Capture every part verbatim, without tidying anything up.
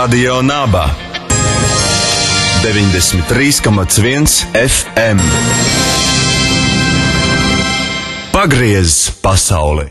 Radio Naba deviņdesmit trīs komats viens F M. Pagriez pasauli!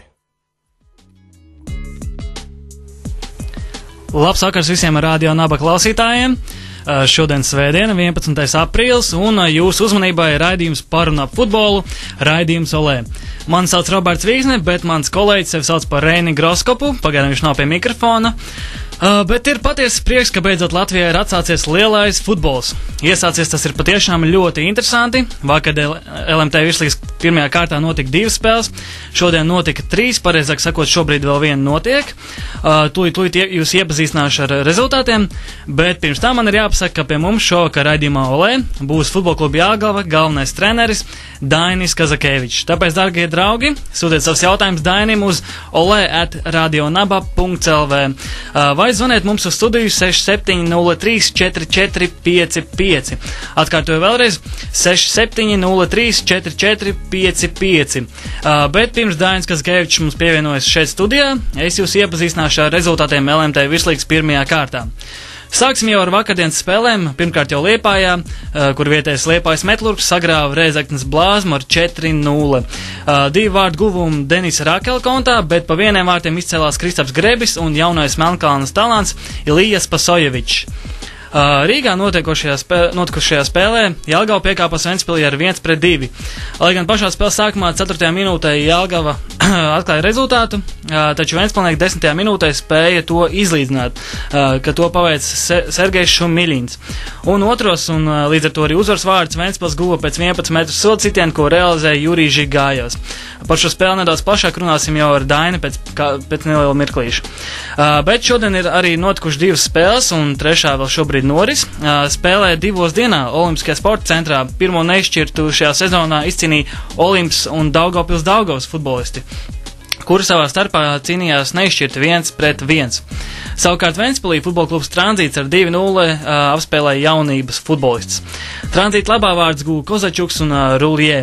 Labs vakars visiem Radio Naba klausītājiem! Šodien svētdiena, vienpadsmitais aprīlis, un jūsu uzmanībai raidījums Parunā futbolu, raidījums Olē. Mani sauc Roberts Vīzne, bet mans kolēģis sevi sauc par Reini Groskopu, pagaidām viņš nav pie mikrofona. Uh, bet ir patiesi prieks, ka beidzot Latvijā ir atsācies lielais futbols. Iesācies tas ir patiešām ļoti interesanti. Vakar L M T virslīgas pirmajā kārtā notika divas spēles, šodien notika trīs, pareizāk sakot, šobrīd vēl viena notiek. Uh, tūlīt, tūlīt jūs iepazīstināšu ar rezultātiem, bet pirms tā man ir jāpasaka, ka pie mums šovakar raidījumā Olē būs futbola kluba Jelgava galvenais treneris Dainis Kazakevičs. Tāpēc, dārgie draugi, sūtiet savus jautājumus Dainim uz olē at radionaba punkts l v. Uh, vai zvaniet mums uz studiju seši septiņi nulle trīs četri četri pieci pieci. Atkārtoju vēlreiz seši septiņi nulle trīs četri četri pieci pieci. Uh, bet pirms Dainis Kazakevičs mums pievienojas šeit studijā, es jūs iepazīstināšu ar rezultātiem L M T virslīgas pirmajā kārtā. Sāksim jau ar vakardienas spēlēm. Pirmkārt jau Liepājā, uh, kur vietējais Liepājas Metlurgs sagrāva Rēzeknes Blāzmu ar četri nulle. Uh, divu vārdu guvumu Denisa Rakela kontā, bet pa vieniem vārtiem izcēlās Kristaps Grebis un jaunais Melnkalnes talants Ilijas Pasojevičs. Uh, Rīgā notikušajā, spē, notikušajā spēlē Jelgava piekāpās Ventspilī ar viens pret divi. Lai gan pašā spēles sākumā ceturtajā minūtē Jelgava atklāja rezultātu, uh, taču Ventspilnieki desmitajā minūtē spēja to izlīdzināt, uh, ka to paveic Se Sergejs Šumiļins. Un otros, un uh, līdz ar to arī uzvaras vārds Ventspils guva pēc vienpadsmit metru sodsitienu, ko realizēja Jurijs Žigājos. Par šo spēli nedaudz plašāk runāsim jau ar Daini pēc, kā, pēc neliela mirklīša. Uh, bet šodien ir arī notikuši divas spēles, un trešā vēl šobrīd noris. Spēlē divos dienā Olimpiskajā sporta centrā pirmo neizšķirtu šajā sezonā izcīnīja Olimps un Daugavpils Daugavas futbolisti, kuri savā starpā cīnījās neizšķirti viens pret viens. Savukārt Ventspilī futbola klubs Tranzīts ar divi nulle uh, apspēlēja jaunības futbolists. Tranzīta labā vārds guva Kozačuks un uh, Ruljē.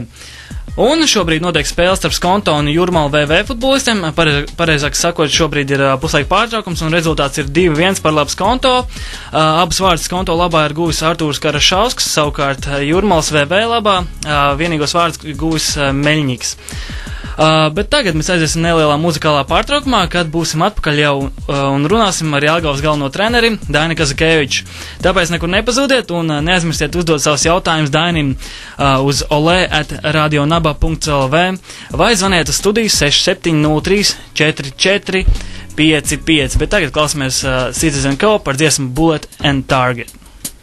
Un šobrīd notiek spēles starp Skonto un Jūrmala V V futbolistiem. Pareiz, pareizāk sakot, šobrīd ir uh, puslaika pārtraukums un rezultāts ir divi viens par labu Skonto. Uh, abas vārdas Skonto labā ir guvis Artūrs Karašausks, savukārt uh, Jūrmalas V V labā uh, vienīgos vārdus guvis uh, Meļņiks. Uh, bet tagad mēs aiziesim nelielā muzikālā pārtraukumā, kad būsim atpakaļ jau uh, un runāsim ar Jelgavas galveno treneri Daini Kazakeviču. Tāpēc nekur nepazūdiet un uh, neaizmirstiet uzdot savus jautājumus Dainim uh, uz olē at radionaba punkts l v vai zvaniet uz studiju seši septiņi nulle trīs četri četri pieci pieci. Bet tagad klausamies uh, Citizen Co par dziesmu Bullet and Target.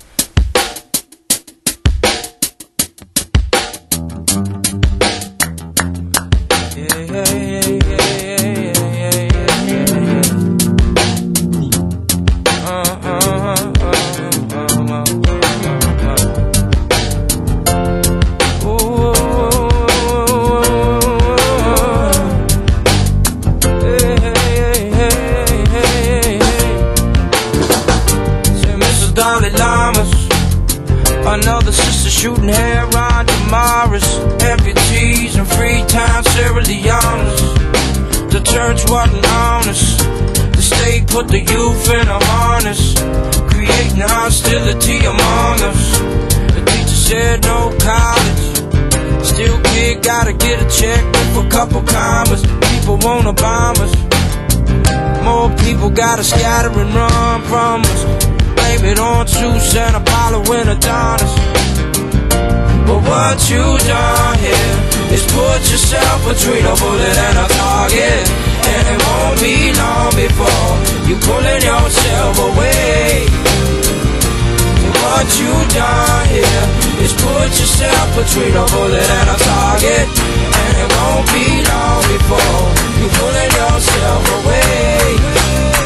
Another sister shooting heroin Damaris, amputees and Freetown Sierra Leone's. The church wasn't honest, the state put the youth in a harness, creating hostility among us. The teacher said no college, still kid gotta get a check with a couple commas. People wanna bomb us, more people gotta scatter and run from us. Blame it on Zeus and Apollo and Adonis. But what you done here is put yourself between a bullet and a target, and it won't be long before you pulling yourself away. And what you done here is put yourself between a bullet and a target, and it won't be long before you pulling yourself away.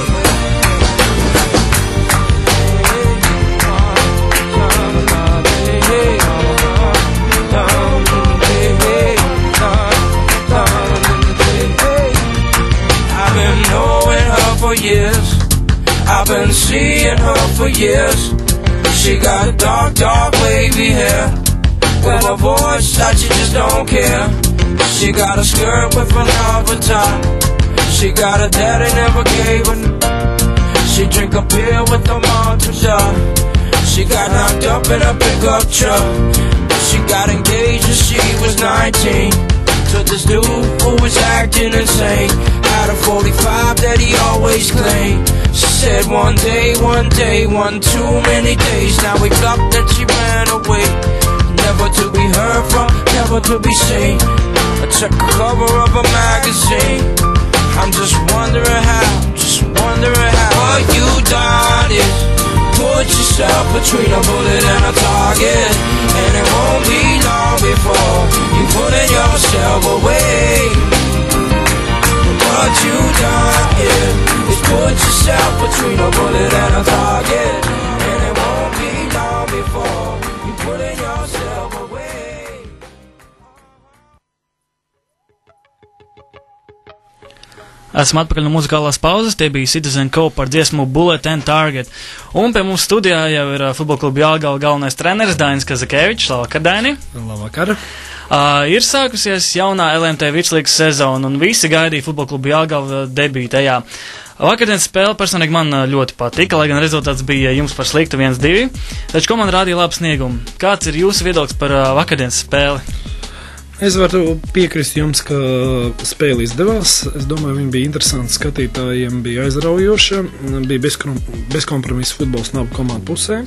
I've been knowing her for years, I've been seeing her for years. She got dark, dark wavy hair, with a voice that you just don't care. She got a skirt with a lava top, she got a daddy never gave her. She drink a pill with the mantra. She got knocked up in a pickup truck. She got engaged when she was nineteen to this dude who was acting insane. Had a forty-five that he always claimed. She said one day, one day, one too many days. Now we got that she ran away, never to be heard from, never to be seen. I took a cover of a magazine. I'm just wondering how, just wondering how. What you done is put yourself between a bullet and a target, and it won't be long before you putting yourself away. What you done yeah, is put yourself between a bullet and a target, and it won't be long before you putting yourself away. Esam atpakaļ no muzikālās pauzes, tie bija Citizen Co par dziesmu Bullet and Target. Un pie mums studijā jau ir futbola kluba Jelgava galvenais treneris Dainis Kazakēvičs. Labvakar, Daini! Labvakar! Uh, ir sākusies jaunā L M T virslīgas sezona, un visi gaidīja futbola kluba Jelgava debītu tajā. Vakardienas spēle personīgi man ļoti patika, lai gan rezultāts bija jums par sliktu viens divi, taču komanda rādīja labu sniegumu. Kāds ir jūsu viedoklis par uh, vakardienas spēli? Es varu piekrist jums, ka spēle izdevās. Es domāju, viņa bija interesanta skatītājiem, bija aizraujoša, bija bezkompromisa futbols no abu komandu pusēm.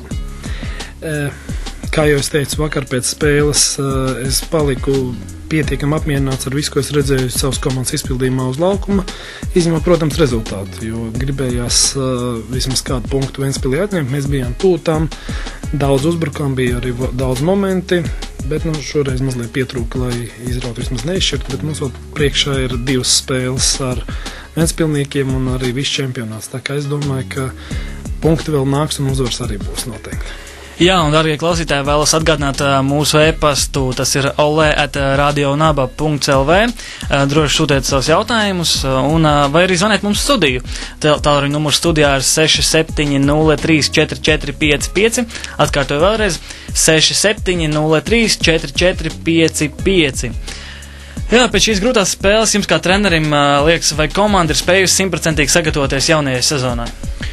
Kā jau es teicu, vakar pēc spēles es paliku pietiekami apmierināts ar visu, ko es redzēju savas komandas izpildījumā uz laukuma, izņemot, protams, rezultātu, jo gribējās vismaz kādu punktu Ventspilī atņemt. Mēs bijām tūtām, daudz uzbrukām, bija arī daudz momenti, bet nu, šoreiz mazliet pietrūka, lai izrautu vismaz neizšķirt, bet mums vēl priekšā ir divas spēles ar Ventspilniekiem un arī viss čempionāts. Tā kā es domāju, ka punkti vēl nāks un uzvars arī būs noteikti. Jā, un, darbie klausītāji, vēlos atgādināt uh, mūsu e-pastu, tas ir ole at radionaba punkts l v. Uh, droši sūtiet savus jautājumus, uh, un, uh, vai arī zvaniet mums studiju. Tālruņa numurs studijā ir seši septiņi nulle trīs četri četri pieci pieci. Atkārtoju vēlreiz seši septiņi nulle trīs četri četri pieci pieci. Jā, pēc šīs grūtās spēles jums kā trenerim uh, liekas, vai komanda ir spējusi simtprocentīgi sagatavoties jaunajai sezonai?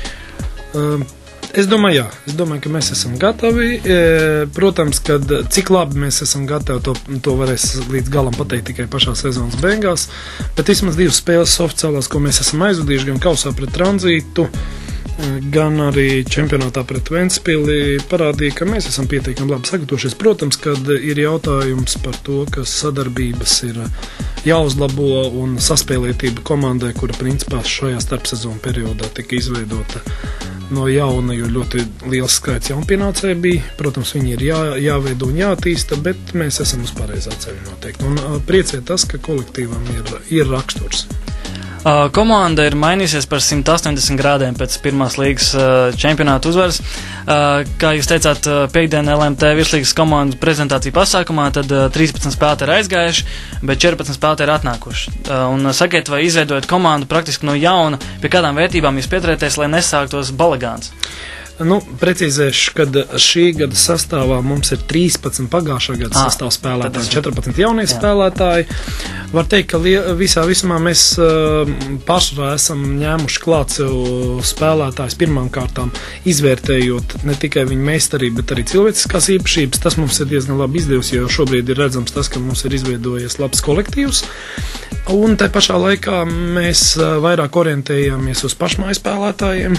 Um. Es domāju, jā. Es domāju, ka mēs esam gatavi. Protams, kad cik labi mēs esam gatavi, to, to varēs līdz galam pateikt tikai pašā sezonas beigās. Bet vismaz divas spēles oficiālās, ko mēs esam aizvadījuši, gan kausā pret Tranzītu, gan arī čempionātā pret Ventspili, parādīja, ka mēs esam pietiekami labi sagatavojušies. Protams, kad ir jautājums par to, ka sadarbības ir jāuzlabo un saspēlētība komandai, kura principā šajā starpsezonu periodā tika izveidota no jauna, jo ļoti liels skaits jaunpienācēji bija. Protams, viņi ir jā, jāveido un jātīsta, bet mēs esam uz pareizā ceļa noteikti. Un uh, priecē tas, ka kolektīvam ir, ir raksturs. Uh, komanda ir mainījusies par simt astoņdesmit grādiem pēc pirmās līgas uh, čempionāta uzvaras. Uh, kā jūs teicāt, uh, piekdien L M T virslīgas komandu prezentāciju pasākumā, tad uh, trīspadsmit spēlētāji ir aizgājuši, bet četrpadsmit spēlētāji ir atnākuši. Uh, un sakiet, vai izveidojat komandu praktiski no jauna, pie kādām vērtībām jūs pieturēties, lai nesāktos balagāns? Nu, precīzēšu, kad šī gada sastāvā mums ir trīspadsmit pagājušā gada ah, sastāv spēlētāji, četrpadsmit jaunie jā. spēlētāji. Var teikt, ka li- visā vismā mēs uh, pašrā esam ņēmuši klāt sev spēlētājs pirmām kārtām, izvērtējot ne tikai viņu meistarību, bet arī cilvēciskās īpašības. Tas mums ir diezgan labi izdevies, jo šobrīd ir redzams tas, ka mums ir izveidojies labs kolektīvs. Un tai pašā laikā mēs uh, vairāk orientējāmies uz pašmāju spēlētājiem,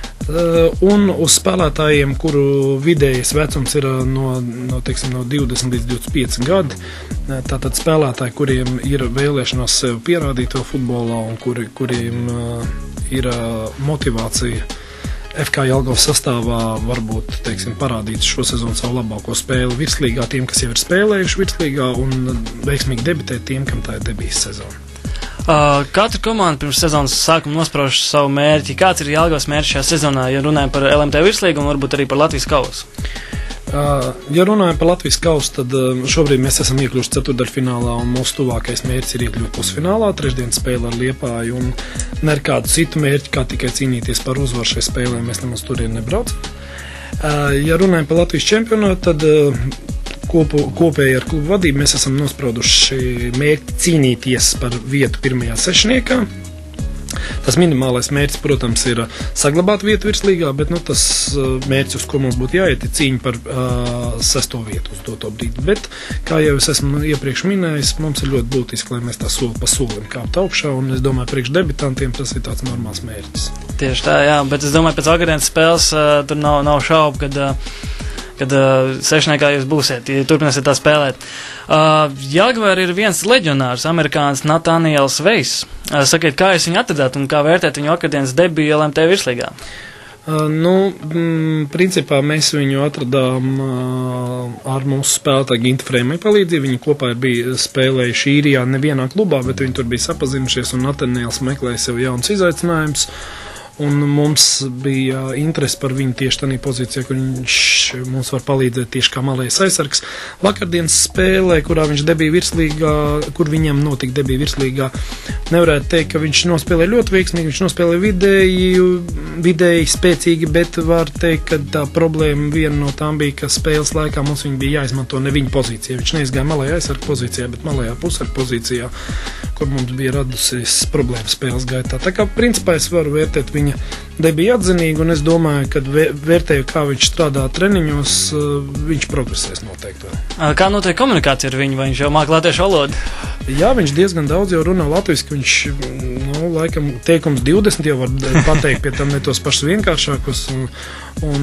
un uz spēlētājiem, kuru vidējais vecums ir no, no, teiksim, no divdesmit līdz divdesmit pieci gadi. Tātad spēlētāji, kuriem ir vēlēšanās sev pierādīt to futbolā un kuri, kuriem uh, ir uh, motivācija F K Jelgavas sastāvā varbūt, teiksim, parādīt šo sezonu savu labāko spēli virslīgā tiem, kas jau ir spēlējuši virslīgā, un veiksmīgi debitēt tiem, kam tā ir debijas sezona. Uh, katra komanda pirms sezonas sākuma nosprauž savu mērķi. Kāds ir Jelgavas mērķis šajā sezonā, ja runājam par L M T virslīgu un varbūt arī par Latvijas kausu? Uh, ja runājam par Latvijas kausu, tad uh, šobrīd mēs esam iekļuvuši ceturtdaļfinālā un mūsu tuvākais mērķis ir iekļūt pusfinālā. Trešdienas spēle ar Liepāju un ne ar kādu citu mērķi, kā tikai cīnīties par uzvaru šai spēlē, mēs nemaz turien nebraucam. Uh, ja runājam par Latvijas čempionātu, tad uh, Kopu, kopēji ar klubu vadību mēs esam nosprauduši mērķi cīnīties par vietu pirmajā sešniekā. Tas minimālais mērķis, protams, ir saglabāt vietu virslīgā, bet nu, tas mērķis, uz ko mums būtu jāiet, ir cīņa par uh, sesto vietu uz doto brīdi. Bet, kā jau es esmu iepriekš minējis, mums ir ļoti būtiski, lai mēs tā soli pa solim kāptu augšā, un es domāju, priekš debitantiem tas ir tāds normāls mērķis. Tieši tā, jā, bet es domāju, pēc vakardienas spēles uh, tur nav, nav šaubu, kad, uh, kad uh, sešniekā jūs būsiet, ja turpināsiet tā spēlēt. Uh, Jāgvēr ir viens leģionārs, amerikānis Natāniels Veiss. Uh, sakiet, kā jūs viņu atradāt un kā vērtēt viņu vakardienas debiju L M T virslīgā? Uh, nu, m, principā mēs viņu atradām uh, ar mūsu spēlētāju Ginta Frēmai palīdzību. Viņi kopā bija spēlējuši īrijā nevienā klubā, bet viņi tur bija sapazinušies un Natāniels meklēja sev jauns izaicinājums. Un mums bija interesi par viņu tieši tādā pozīcijā, kur viņš mums var palīdzēt tieši kā malējais aizsargs. Vakardienas spēlē, kurā viņš debija virslīgā, kur viņam notika debija virslīgā, nevarētu teikt, ka viņš nospēlēja ļoti veiksmīgi, viņš nospēlēja vidēji, vidēji spēcīgi, bet var teikt, ka tā problēma viena no tām bija, ka spēles laikā mums viņa bija jāizmanto ne viņa pozīcija. Viņš neizgāja malējā aizsarga pozīcijā, bet malējā pusarga pozīcijā, kur mums bija radusies problēmas spēles gaitā. Tā kā principā es varu vērtēt viņa debija atzinīgi, un es domāju, ka vērtēju, kā viņš strādā treniņos, viņš progresēs noteikti vēl. Kā notiek komunikācija ar viņu, vai viņš jau māk latviešu valodu? Jā, viņš diezgan daudz jau runā latviski, viņš, nu, laikam, teikums divdesmit jau var pateikt, pie tam ne tos pašus vienkāršākus, un, un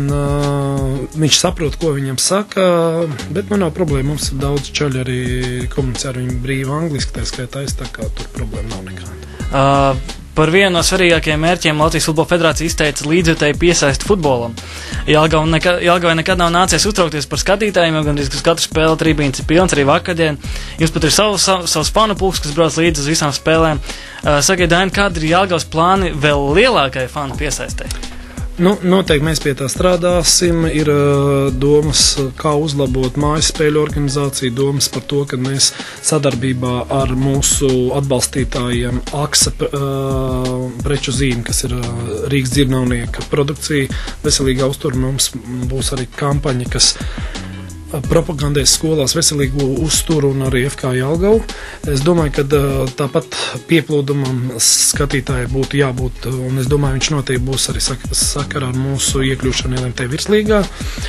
uh, viņš saprot, ko viņam saka, bet man nav problēma, mums ir daudz čaļi arī komunicē ar viņu brīvi angliski, tā skaitā es, tā kā tur problēma nav nekāda. Uh, Par vienu no svarīgākajiem mērķiem Latvijas Futbola Federācija izteica līdzjutēju piesaisti futbolam. Jelgavai nekad, nekad nav nācies uztraukties par skatītājiem, jo gandrīz uz katru spēli tribīns ir pilns arī vakardien. Jums pat ir savs, savs fanu pulks, kas brauc līdzi uz visām spēlēm. Uh, Sakiet, Daini, kādi ir Jelgavas plāni vēl lielākai fanu piesaistē? Nu, noteikti mēs pie tā strādāsim. Ir uh, domas, kā uzlabot mājas spēļu organizāciju, domas par to, ka mēs sadarbībā ar mūsu atbalstītājiem Aksa uh, preču zīme, kas ir uh, Rīgas dzirnavnieka produkcija, veselīgā uztura, mums būs arī kampaņa, kas propagandēs skolās veselīgu uzturu un arī F K Jelgavu. Es domāju, ka tāpat pieplūdumam skatītāji būtu jābūt, un es domāju, viņš noteikti būs arī sakarā ar mūsu iekļūšanu L M T virslīgā.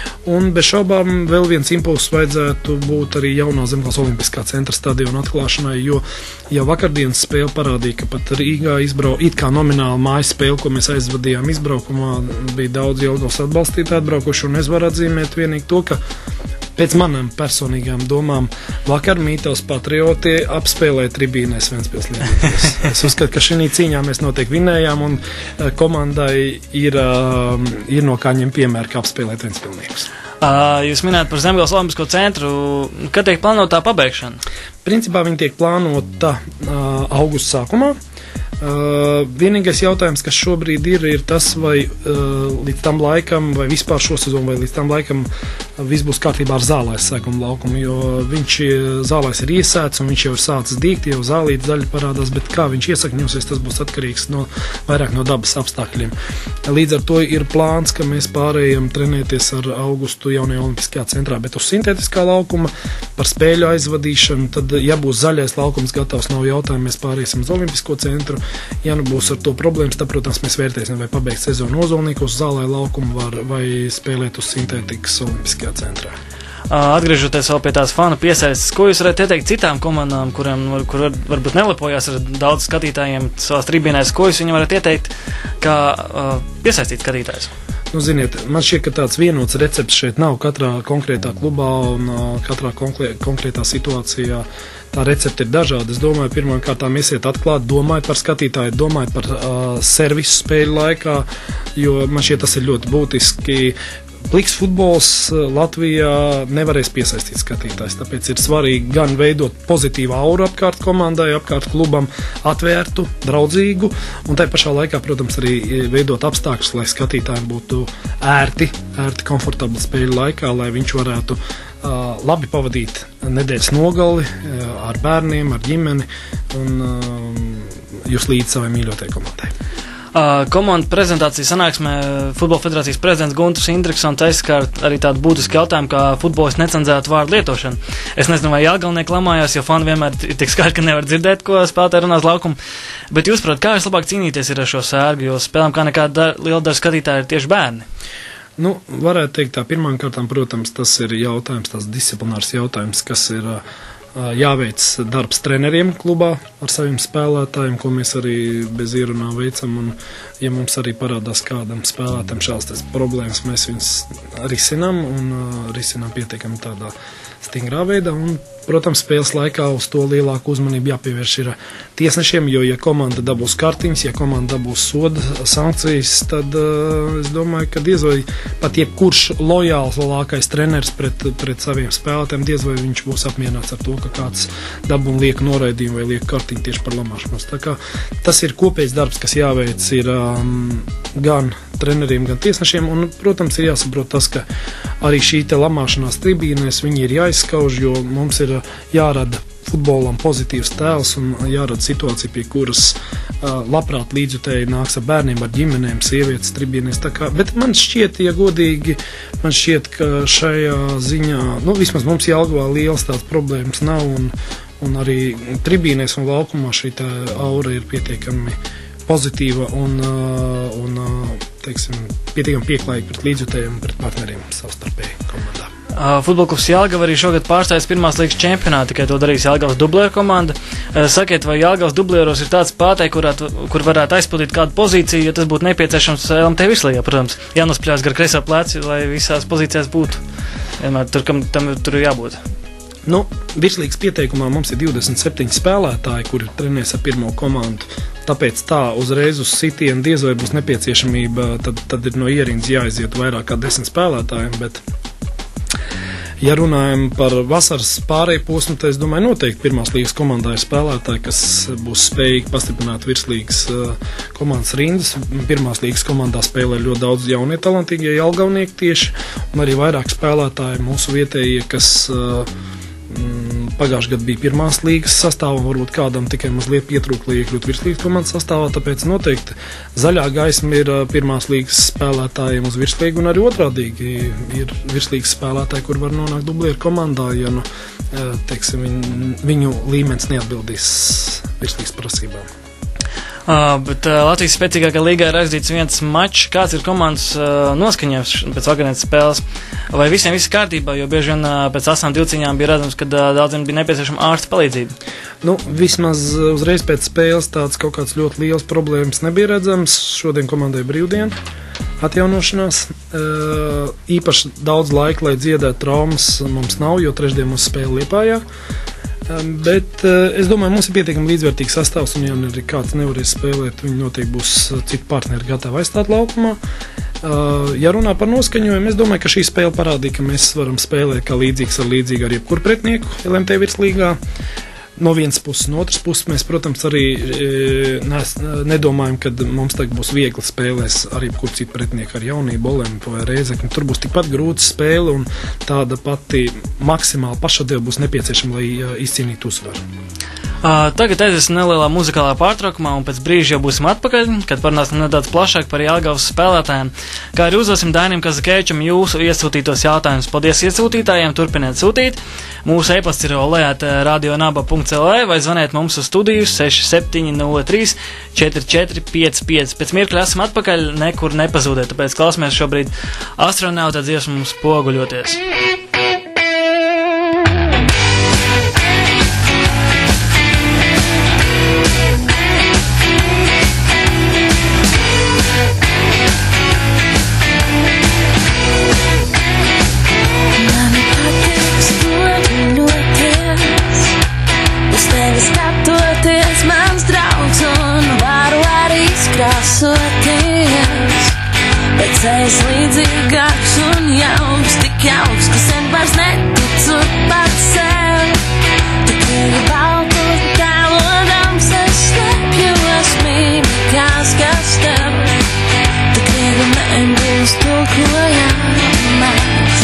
Un bez šaubām vēl viens impulss vajadzētu būt arī jaunā Zemgales olimpiskā centra stadiona atklāšanai, jo jau vakardienas spēle parādīja, ka pat Rīgā izbrauc, it kā nomināli mājas spēle, ko mēs aizvadījām izbraukumā, bija daudz Jelgavas atbalstītāji atbraukuši, un es varu atzīmēt vienīgi to, ka pēc manām personīgām domām vakar Mītavas Patrioti apspēlēja tribīnēs Ventspils Lietuvas. Es uzskatu, ka šī cīņā mēs noteikti vinējām, un komandai ir, ir no kā ņem piemēru, kā apspēlēt Ventspilniekus. Uh, jūs minējāt par Zemgales olimpisko centru. Kad tiek plānota tā pabeigšana? Principā viņi tiek plānota uh, augusta sākumā. Uh, vienīgais jautājums, kas šobrīd ir, ir tas, vai uh, līdz tam laikam, vai vispār šo sezonu, vai līdz tam laikam uh, viss būs kārtībā ar zālais sēkumu laukumu, jo viņš zālais ir iesēts un viņš jau ir sācis dīgt, jau zālīt zaļi parādās, bet kā viņš iesakņosies, tas būs atkarīgs no, vairāk no dabas apstākļiem. Līdz ar to ir plāns, ka mēs pārējām trenēties ar augustu jaunajā olimpiskajā centrā, bet uz sintētiskā laukuma par spēļu aizvadīšanu, tad, ja būs zaļais laukums gatavs, nav jautājumu, mēs pārēsim uz olimpisko centru. Ja nu būs ar to problēmas, tad, protams, mēs vērtēsim, vai pabeigt sezonu Ozolniekos uz zālē laukumu var, vai spēlēt uz sintētikas olimpiskajā centrā. Atgriežoties vēl pie tās fanu piesaistes, ko jūs varētu ieteikt citām komandām, kurām kur var, varbūt nelepojās ar daudz skatītājiem savās tribīnēs, ko jūs viņam varat ieteikt, kā uh, piesaistīt skatītājus? Nu, ziniet, man šķiet, ka tāds vienots recepts šeit nav katrā konkrētā klubā un uh, katrā konkrē, konkrētā situācijā. Tā recepte ir dažāda. Es domāju, pirmām kārtām esiet atklāti, domājiet par skatītāju, domājiet par uh, servisu spēļu laikā, jo man šķiet tas ir ļoti būtiski. Pliks futbols Latvijā nevarēs piesaistīt skatītājs, tāpēc ir svarīgi gan veidot pozitīvu auru apkārt komandai, apkārt klubam, atvērtu, draudzīgu, un tai pašā laikā, protams, arī veidot apstākļus, lai skatītājiem būtu ērti, ērti komfortabli spēļu laikā, lai viņš varētu uh, labi pavadīt nedēļas nogali uh, ar bērniem, ar ģimeni un uh, jūs līdz savai mīļotajai komandai. Uh, komandu prezentācijas sanāksmē Futbola federācijas prezidents Guntis Indriksons teica, ka arī tādu būtisku jautājumu, kā futbolis necenzētu vārdu lietošanu. Es nezinu, vai Jelgavnieki lamājās, jo fani vienmēr ir tik skaļi, ka nevar dzirdēt, ko spēlētāji runās laukumu. Bet jūs, prāt, kā jūs labāk cīnīties ir ar šo sērgu, jo spēlēm kā nekāda liela daļa skatītāji ir tieši bērni? Nu, varētu teikt tā, pirmām kārtām, protams, tas ir jautājums, tas disciplinārs jautājums, kas ir jāveic darbs treneriem klubā ar saviem spēlētājiem, ko mēs arī bez ierunā veicam, un ja mums arī parādās kādam spēlētājiem šādas problēmas, mēs viņus risinām un uh, risinām pietiekami tādā stingrā veidā, un, protams, spēles laikā uz to lielāku uzmanību jāpievērš ir tiesnešiem, jo, ja komanda dabūs kartiņas, ja komanda dabūs soda sankcijas, tad uh, es domāju, ka diez vai pat jebkurš lojāls lielākais treneris pret, pret saviem spēlētājiem, diez vai viņš būs apmierināts ar to, ka kāds dabū un liek noraidījumu vai liek kartiņu tieši par lamāšanos. Tā kā tas ir kopējs darbs, kas jāveic ir um, gan treneriem, gan tiesnešiem, un, protams, ir jāsaprot tas, ka arī šī te lamāšanās tribīnēs viņi ir jāizskauž, jo mums ir jārada futbolam pozitīvs tēls un jārada situācija, pie kuras uh, labprāt līdzjutēji nāks ar bērniem, ar ģimenēm, sievietes tribīnēs. Tā kā, bet man šķiet, ja godīgi, man šķiet, ka šajā ziņā, nu, vismaz mums Jelgavā liels tāds problēmas nav, un, un arī tribīnēs un laukumā šī tā aura ir pietiekami pozitīva un, uh, un uh, teiksim, pietiekami pieklājīga pret līdzjutējiem, pret partneriem savstarpēji komandā. Uh, Futbolklubs Jelgava arī šogad pārstājas pirmās līgas čempionātu, tikai to darīs Jelgavas dublieru komanda. Uh, sakiet, vai Jelgavas dublieros ir tāds spēlētāji, kur varētu aizpildīt kādu pozīciju, ja tas būtu nepieciešams L M T virslīgā, protams, jānospļās gar kreisā pleci, lai visās pozīcijās būtu. Vienmēr tur, kam tam tur ir jābūt. Nu, virslīgas pieteikumā mums ir divdesmit septiņi spēlētāji, kuri trenēs ar pirmo komandu. Tāpēc tā uzreiz uz sitienu diez vai būs nepieciešamība, tad, tad ir no ierindas jāiziet vairāk kā desmit spēlētājiem, bet ja runājam par vasaras pārēju posmu, tad es domāju, noteikti pirmās līgas komandā ir spēlētāji, kas būs spējīgi pastiprināt virslīgas uh, komandas rindas. Pirmās līgas komandā spēlē ļoti daudz jaunie talantīgie jelgavnieki tieši, un arī vairāk spēlētāji mūsu vietējie, kas uh, mm, pagājušajā gadā bija pirmās līgas sastāvā, varbūt kādam tikai mazliet pietrūka, lai iekļūt virslīgas komandas sastāvā, tāpēc noteikti zaļā gaisma ir pirmās līgas spēlētājiem uz virslīgu, un arī otrādīgi ir virslīgas spēlētāji, kur var nonākt dublieru komandā, ja nu, teiksim, viņu, viņu līmenis neatbildīs virslīgas prasībām. Uh, bet uh, Latvijas spēcīgākā līgā ir aizdīts viens mačs. Kāds ir komandas uh, noskaņojums pēc vakarienes spēles? Vai visiem viss kārtībā, jo bieži vien uh, pēc asām divcīņām bija redzams, ka uh, daudziem bija nepieciešama ārsta palīdzība? Nu, vismaz uzreiz pēc spēles tāds kaut kāds ļoti liels problēmas nebija redzams. Šodien komandai brīvdiena atjaunošanās. Uh, īpaši daudz laika, lai dziedētu traumas, mums nav, jo trešdien mums spēle Liepājā. Bet es domāju, mums ir pietiekami līdzvērtīgs sastāvs, un ja arī kāds nevarēs spēlēt, viņi noteikti būs citi partneri gatavi aizstāt laukumā. Ja runā par noskaņojumu, es domāju, ka šī spēle parādīja, ka mēs varam spēlēt kā līdzīgs ar līdzīgu ar jebkuru pretinieku L M T virslīgā. No vienas puses, no otras puses mēs, protams, arī nes, nedomājam, ka mums tagad būs viegli spēlēs arī kur citu pretinieku ar Jaunību, Olimpu vai Rēzekni. Tur būs tikpat grūta spēle un tāda pati maksimāla pašatdeva būs nepieciešama, lai izcīnītu uzvaru. Uh, tagad aiziesim nelielā muzikālā pārtraukumā, un pēc brīža jau būsim atpakaļ, kad parunāsim nedaudz plašāk par Jelgavas spēlētājiem, kā arī uzdosim Dainim Kazakēvičam jūsu iesūtītos jautājumus. Paldies iesūtītājiem, turpiniet sūtīt. Mūsu e-pasts ir ole at radionaba punkts l v vai zvaniet mums uz studiju seši septiņi nulle trīs četri četri pieci pieci. Pēc mirkļa esam atpakaļ, nekur nepazūdiet, tāpēc klausamies šobrīd astronauta dziesmu Spoguļoties. Ceļš līdzīgāks un jauks, tik jauks, ka sen vairs neticu pats sev. Tik viegi baltu tēlodams, es slepjos mīmikās, kas tev. Tik viegi nebūs to, ko jāmēs.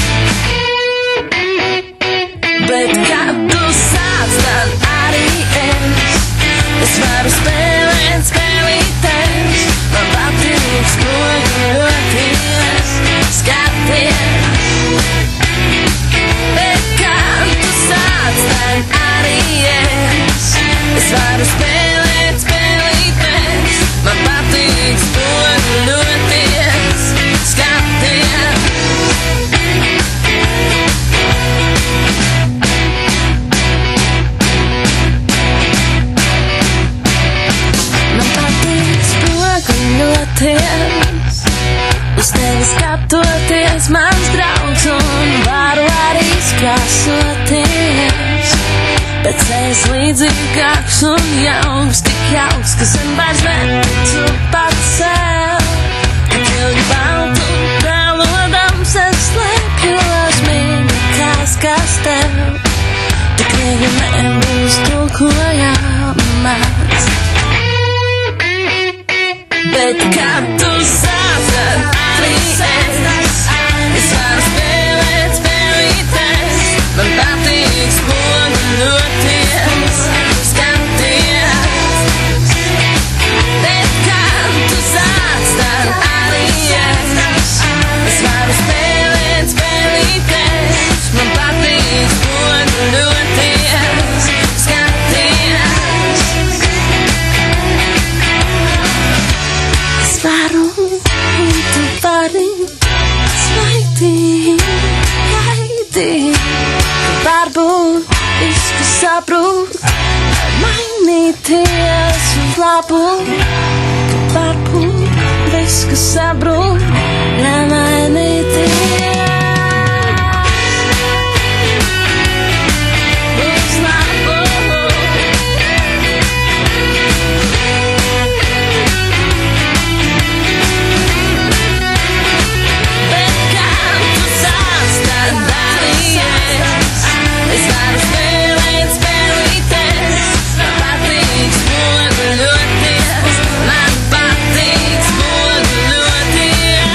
Bet kad tu sāc, tad arī es. Es varu spēlēt spēlīties, man varu spēlēt spēlītes, man patīk spoguļoties, skaties. Man patīk spoguļoties, uz tevi skatoties, mans draugs, un varu arī skrāsoties. Bet ceļš līdzīgāks un jauks, tik jauks, ka sen vairs neticu pats sev. Kad ilgi baltu pelodams es slēpjos mīļākās, kas tev tik viegli nebūs tulkojamās. Bet kad tu sāc ar arī es, es varu spēlēt spēlītes, man patīk spoguļoties, skaties. Bet kad tu sāc ar arī es, es varu spēlēt spēlītes, man patīk spoguļoties, skaties. Es varu, un tu vari svaidīt, gaidīt, ka varbūt viss, kas saprūt, mainīties uz labu, ka varbūt viss, kas saprūt, nemainīties uz labu. Bet kad tu sāc, tad arī es, es varu spēlēt spēlītes, man patīk spoguļoties, man patīk spoguļoties.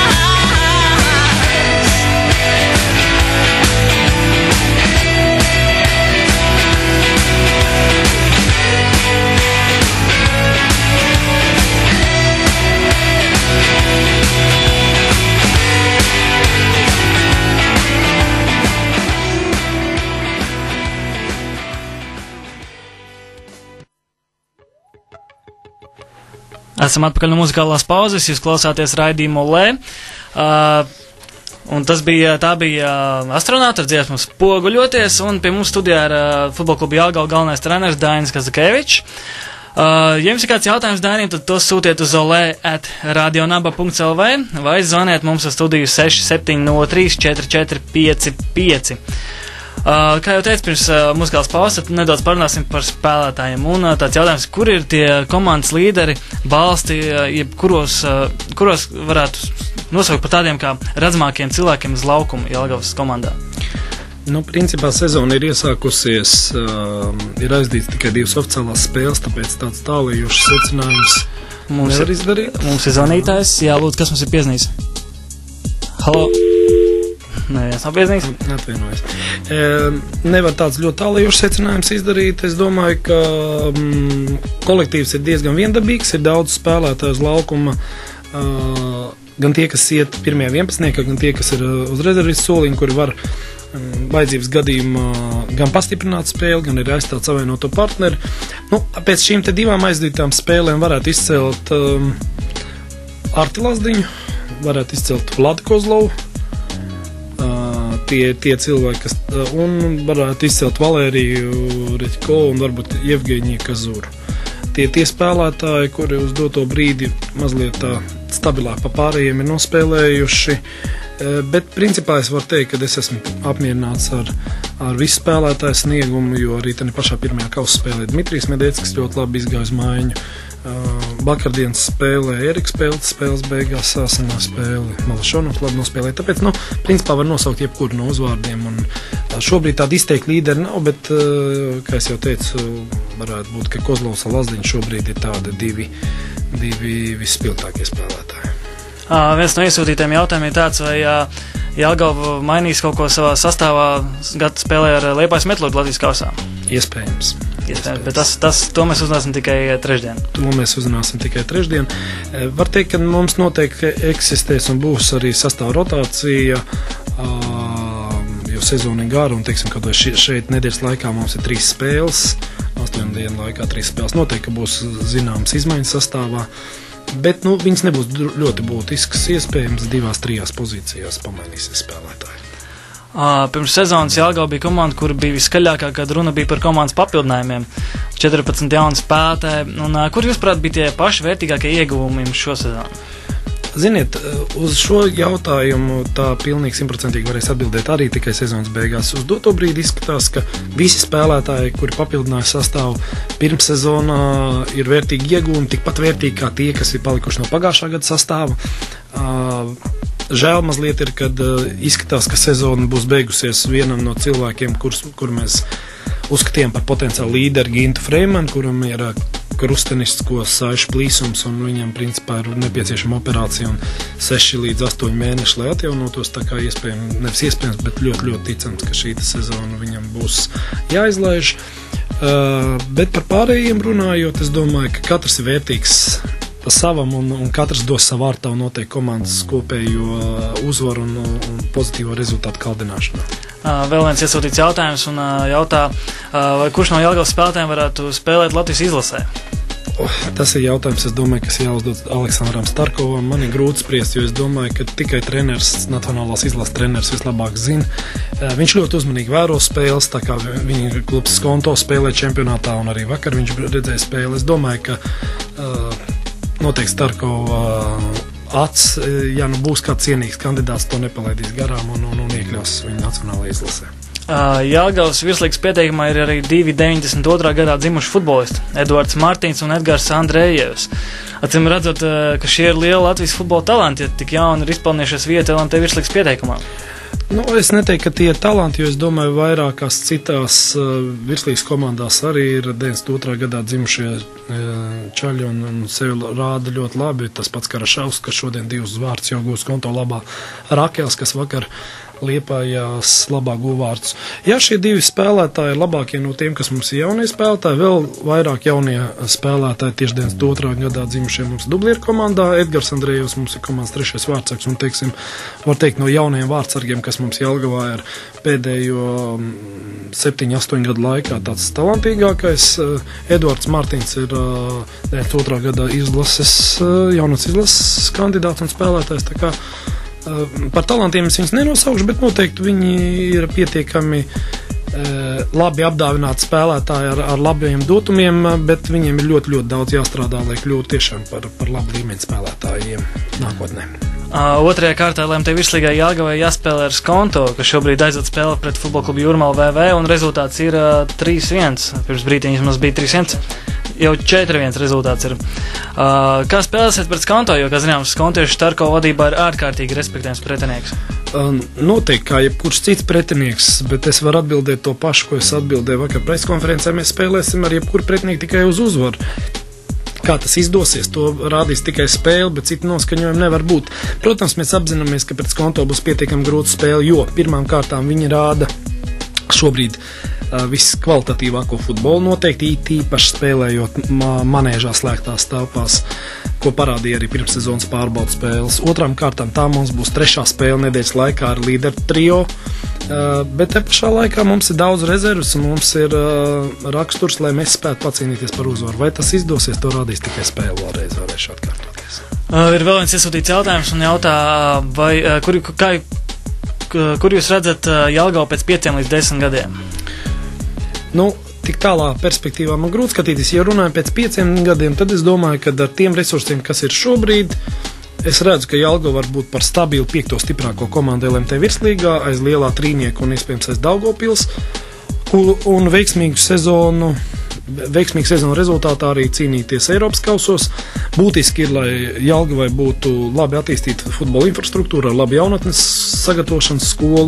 Esam atpakaļ no muzikālās pauzes, jūs klausāties raidījumu Olē. Uh, un tas bija, tā bija uh, astronauta ar dziesmu Spoguļoties, un pie mums studijā ir uh, futbola kluba Jelgava galvenais treneris Dainis Kazakevičs. Uh, ja jums ir kāds jautājums Dainim, tad tos sūtiet uz olē at radionaba punkts el vē vai zvaniet mums uz studiju seši septiņi nulle trīs četri četri pieci pieci. Uh, kā jau teicu, pirms uh, muzikālas pauzes, tad nedaudz parunāsim par spēlētājiem. Un uh, tāds jautājums, kur ir tie komandas līderi, balsti, uh, jeb kuros, uh, kuros varētu nosaukt par tādiem kā redzamākiem cilvēkiem uz laukumu Jelgavas komandā? Nu, principā sezona ir iesākusies, uh, ir aizdīts tikai divas oficiālās spēles, tāpēc tāds tālējošs secinājums mums nevar ir, izdarīt. Mums ir zvanītājs, jā, lūdzu, kas mums ir piezīmējis? Halo? Nē, es nav piezīmējis. Atvainojos. E, nevar tāds ļoti tālējošs secinājums izdarīt. Es domāju, ka mm, kolektīvs ir diezgan viendabīgs, ir daudz spēlētāju uz laukuma, uh, gan tie, kas iet pirmajā vienpadsmitniekā, gan tie, kas ir uh, uz rezervistu soliņa, kuri var um, vajadzības gadījumā gan pastiprināt spēli, gan ir aizstāt savienoto partneri. Nu, pēc šīm te divām aizdītām spēlēm varētu izcelt um, Arti Lazdiņu, varētu izcelt Vladu Kozlovu, Tie, tie cilvēki, kas, un varētu izcelt Valēriju Reķko un varbūt Jevgeņiju Kazuru. Tie, tie spēlētāji, kuri uz doto brīdi mazliet tā stabilāk pa pārējiem ir nospēlējuši, bet principā es varu teikt, ka es esmu apmierināts ar, ar visu spēlētāju sniegumu, jo arī tani pašā pirmajā kausa spēlē Dmitrijs Medēckis ļoti labi izgāja uz mājiņu. Vakardienas spēlē Eriks Pelts, spēles beigās sāsinā spēli Malašonovs labi nospēlēja, tāpēc, nu, principā var nosaukt jebkuru no uzvārdiem, un šobrīd tāda izteikti līderi nav, bet, kā es jau teicu, varētu būt, ka Kozlovs un Lazdiņš šobrīd ir tādi divi, divi visspilgtākie spēlētāji. Uh, viens no iesūtītiem jautājumiem ir tāds, vai uh, Jelgava mainīs kaut ko savā sastāvā, gada spēlē ar Liepājas Metlūdu Latvijas kausā? Iespējams. Iespējams, bet tas, tas, to mēs uzzināsim tikai trešdien. To mēs uzzināsim tikai trešdien. Var teikt, ka mums noteikti eksistēs un būs arī sastāva rotācija, jo sezona ir gara, un, teiksim, kad šeit nedēļas laikā mums ir trīs spēles, astoņu dienu laikā trīs spēles. Noteikti, ka būs zināmas izmaiņas sastāvā, bet nu, viņas nebūs ļoti būtiskas. Iespējams, divās, trijās pozīcijās pamainīsies spēlētāji. Uh, pirms sezonas Jelgava bija komanda, kur bija viskaļākā, kad runa bija par komandas papildinājumiem. četrpadsmit jauni spēlētāji. Un, uh, kur jūs prāt bija tie paši vērtīgākie ieguvumi šo sezonu? Ziniet, uz šo jautājumu tā pilnīgi simtprocentīgi varēs atbildēt arī tikai sezonas beigās. Uz doto brīdi izskatās, ka visi spēlētāji, kuri papildināja sastāvu pirms sezonā, ir vērtīgi iegūmi, tikpat vērtīgi kā tie, kas ir palikuši no pagājušā gada sastāva. Uh, Žēl mazliet ir, kad uh, izskatās, ka sezona būs beigusies vienam no cilvēkiem, kur, kur mēs uzskatījām par potenciālu līderi Gintu Freimanu, kuram ir uh, krustenisko saišu plīsums, un viņam principā ir nepieciešama operācija un seši līdz astoņi mēneši, lai atjaunotos. Tā kā iespējams, nevis iespējams, bet ļoti, ļoti ticams, ka šī sezona viņam būs jāizlaiž. Uh, bet par pārējiem runājot, es domāju, ka katrs ir vērtīgs pa savam, un, un katrs dos savu vārtavu noteikti komandas kopējo uzvaru un, un pozitīvo rezultātu kaldināšanā. Uh, vēl viens iesūtīts jautājums un uh, jautā, uh, vai kurš no Jelgavas spēlētājiem varētu spēlēt Latvijas izlasē? Oh, tas ir jautājums, es domāju, kas jāuzdod Aleksandram Starkovam. Man ir grūti spriest, jo es domāju, ka tikai treneris, nacionālās izlases treneris vislabāk zina. Uh, viņš ļoti uzmanīgi vēro spēles, tā kā viņa klubs Skonto spēlē čempionātā, un arī vakar viņš redzēja spēli. Es domāju, ka uh, noteikti Starkova uh, acs, ja nu būs kāds cienīgs kandidāts, to nepalaidīs garām un, un, un iekļaus viņa nacionālajā izlasē. Uh, Jelgavas virslīgas pieteikumā ir arī divi deviņdesmit otrā gadā dzimuši futbolisti – Eduards Martins un Edgars Andrējevs. Acīm redzot, uh, ka šie ir lieli Latvijas futbola talanti, ja tik jauni ir izpelnījušies vietu L M T virslīgas pieteikumā. Nu, es neteiktu, ka tie ir talanti, jo es domāju, vairākās citās uh, virslīgas komandās arī ir deviņdesmit otrā gadā dzimušie uh, čaļi un, un sevi rāda ļoti labi. Tas pats Karašaus, kas šodien divus vārdus jau gūs Konto labā, Rakels, kas vakar Liepājās labā guvārds. Ja šie divi spēlētāji ir labākie no tiem, kas mums ir jaunie spēlētāji, vēl vairāk jaunie spēlētāji tieši deviņdesmit otrā gadā dzimušie mums dublieru komandā. Edgars Andrējevs mums ir komandas trešais vārdsargs un, teiksim, var teikt no jaunajiem vārdsargiem, kas mums Jelgavā ir pēdējo septiņu, astoņu gadu laikā tāds talantīgākais. Eduards Martins ir deviņdesmit otrā gadā izlases, jaunas izlases kandidāts un spēlētājs, tā kā par talantiem es viņus nenosaukšu, bet noteikti viņi ir pietiekami e, labi apdāvināti spēlētāji ar, ar labiem dotumiem, bet viņiem ir ļoti, ļoti daudz jāstrādā, lai kļūtu tiešām par, par labu līmeņu spēlētājiem nākotnē. Uh, otrajā kārtā L M T virslīgā Jelgavai jāspēlē ar Skonto, kas šobrīd aizved spēli pret futbola klubu Jūrmala V V, un rezultāts ir uh, trīs viens. Pirms brītiņas mums bija trīs viens. Jau četri viens rezultāts ir. Uh, kā spēlēsiet pret Skonto, jo, kā zināms, skontiešu Starko vadībā ir ārkārtīgi respektējams pretinieks? Uh, noteikti kā jebkurš cits pretinieks, bet es varu atbildēt to pašu, ko es atbildēju vakar preskonferencē. Mēs spēlēsim ar jebkuru pretinieku tikai uz uzvaru. Kā tas izdosies, to rādīs tikai spēle, bet citu noskaņojumu nevar būt. Protams, mēs apzināmies, ka pret Skonto būs pietiekami grūta spēle, jo pirmām kārtām viņi rāda šobrīd uh, viskvalitatīvāko futbolu, noteikti īpaši spēlējot ma manēžā slēgtās telpās, ko parādīja arī pirmssezonas pārbaudas spēles. Otrām kārtām tā mums būs trešā spēle nedēļas laikā ar līderu trio, uh, bet te pašā laikā mums ir daudz rezervus un mums ir uh, raksturs, lai mēs spētu pacīnīties par uzvaru. Vai tas izdosies, to rādīs tikai spēle vēlreiz, varēšu atkārtoties. Uh, ir vēl viens iesūtīts jautājums un jautā, vai, uh, kur, kā, kur jūs redzat uh, Jelgavu pēc pieciem līdz desmit gadiem? Nu, tik tālā perspektīvā man grūti skatīties. Ja runājam pēc pieciem gadiem, tad es domāju, ka ar tiem resursiem, kas ir šobrīd, es redzu, ka Jelgava var būt par stabilu piekto stiprāko komandu L M T virslīgā, aiz lielā trīnieka un iespējams aiz Daugavpils, un, un veiksmīgu sezonu, veiksmīgu sezonu rezultātā arī cīnīties Eiropas kausos. Būtiski ir, lai Jelgavai būtu labi attīstīta futbola infrastruktūra, ar labu jaunatnes sagatavošanas skolu,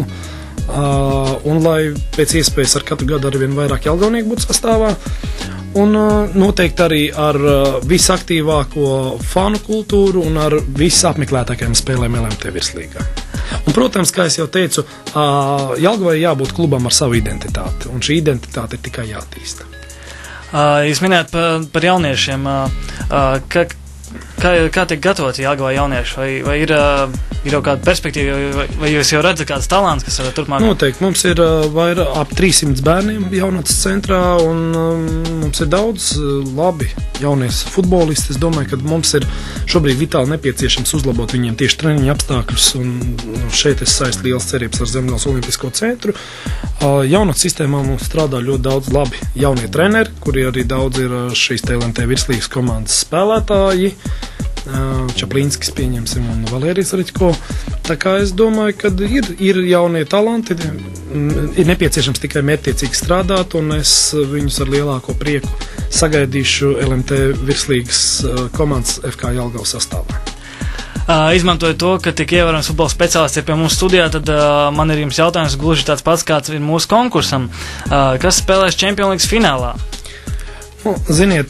Uh, un lai pēc iespējas ar katru gadu arvien vairāk jelgavnieku būtu sastāvā, un uh, noteikti arī ar uh, visaktīvāko fanu kultūru un ar visapmeklētākajām spēlēm L M T virslīgā. Un, protams, kā es jau teicu, uh, Jelgavai jābūt klubam ar savu identitāti, un šī identitāte ir tikai jātīsta. Uh, jūs minējāt par, par jauniešiem, uh, uh, ka, kā, kā tiek gatavoti Jelgavā jaunieši, vai, vai ir uh, ir jau kāda perspektīva, vai, vai jūs jau redzat kāds talants, kas var turpmāk? Noteikti, mums ir uh, vairāk ap trīssimts bērniem jaunatnes centrā, un um, mums ir daudz uh, labi jaunies futbolisti. Es domāju, ka mums ir šobrīd vitāli nepieciešams uzlabot viņiem tieši treniņu apstākļus, un uh, šeit es saistu liels cerības ar Zemgales olimpisko centru. Uh, jaunatnes sistēmā mums strādā ļoti daudz labi jaunie treneri, kuri arī daudz ir uh, šīs T L M T virslīgas komandas spēlētāji. Čaplīnskis pieņemsim un Valērijas Riķko. Tā kā es domāju, ka ir, ir jaunie talanti, ir nepieciešams tikai mērķtiecīgi strādāt, un es viņus ar lielāko prieku sagaidīšu L M T virslīgas komandas F K Jelgava sastāvā. Uh, izmantojot to, ka tik ievērojams futbola speciālists ir pie mums studijā, tad uh, man ir jums jautājums gluži tāds pats, kāds ir mūsu konkursam. Uh, kas spēlēs Champions League finālā? Nu, ziniet,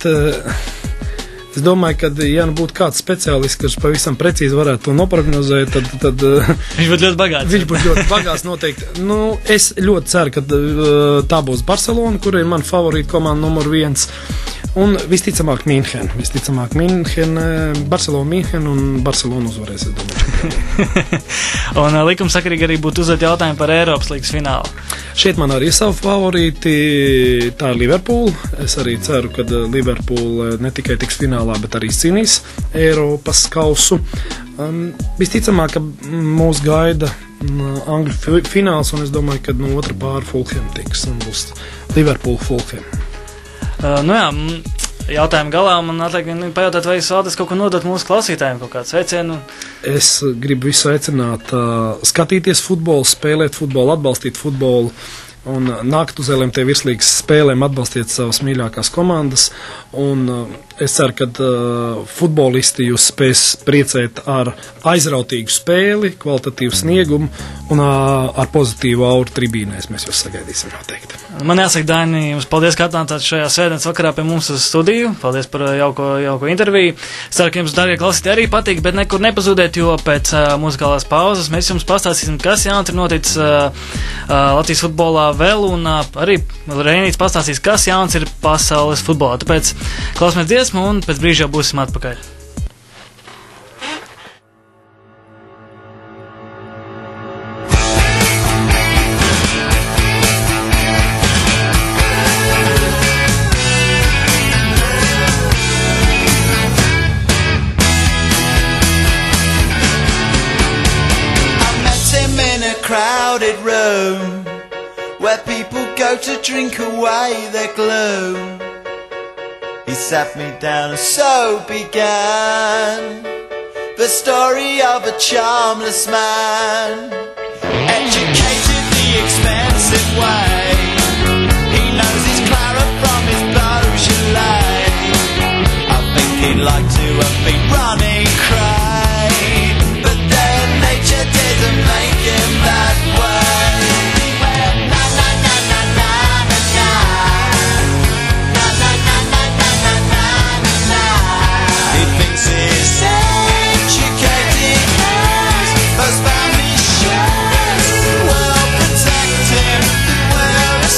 es domāju, ka, ja nu būtu kāds speciālists, kurš pavisam precīzi varētu to noprognozēt, tad... tad viņš būtu ļoti bagāts. Viņš būtu ļoti bagāts noteikti. Nu, es ļoti ceru, ka tā būs Barcelona, kur ir man favorīta komanda numur viens. Un visticamāk Mīnhen. Visticamāk Mīnhen, Barcelona Mīnhen un Barcelona uzvarēs, es domāju. Un likumsakarīgi arī būtu uzdot jautājumu par Eiropas līgas finālu. Šeit man arī ir savu favorīti, tā ir Liverpool. Es arī ceru, ka Liverpool ne tikai tiks finālā, bet arī cīnīs Eiropas kausu. Um, visticamāk, ka mūs gaida Angļu fināls, un es domāju, ka no otra pāri Fulham tiks, un būs Liverpool Fulham. Uh, nu jā, jautājumu galā man atliek vien pajautāt, vai jūs vēlaties kaut ko nodot mūsu klausītājiem, kaut kādu sveicienu? Es gribu visu aicināt uh, skatīties futbolu, spēlēt futbolu, atbalstīt futbolu un uh, nākt uz L M T virslīgas spēlēm, atbalstiet savas mīļākās komandas, un uh, es ceru, ka uh, futbolisti jūs spēs priecēt ar aizrautīgu spēli, kvalitatīvu sniegumu un uh, ar pozitīvu auru tribīnēs. Mēs jūs sagaidīsim noteikti. Man jāsaka, Daini, jums paldies, ka atnācāt šajā svētdienas vakarā pie mums uz studiju. Paldies par jauko, jauko interviju. Es ceru, ka jums, darbie klausītāji, arī patīk, bet nekur nepazūdiet, jo pēc uh, muzikālās pauzes mēs jums pastāstīsim, kas jauns ir noticis uh, uh, Latvijas futbolā vēl, un uh, arī Reinīts pastāstīs, kas jauns ir pasaules futbolā. Tāpēc klausamies dziesmu, un pēc brīža jau būsim atpakaļ. Crowded room where people go to drink away their gloom. He sat me down and so began the story of a charmless man, educated the expensive way. He knows his Clara from his Beaujolais. I think he'd like to have been running cray, but then nature didn't make him that way. He went na na na na na na na na na na na na na na na. He thinks he's educated as those family shows will protect him, will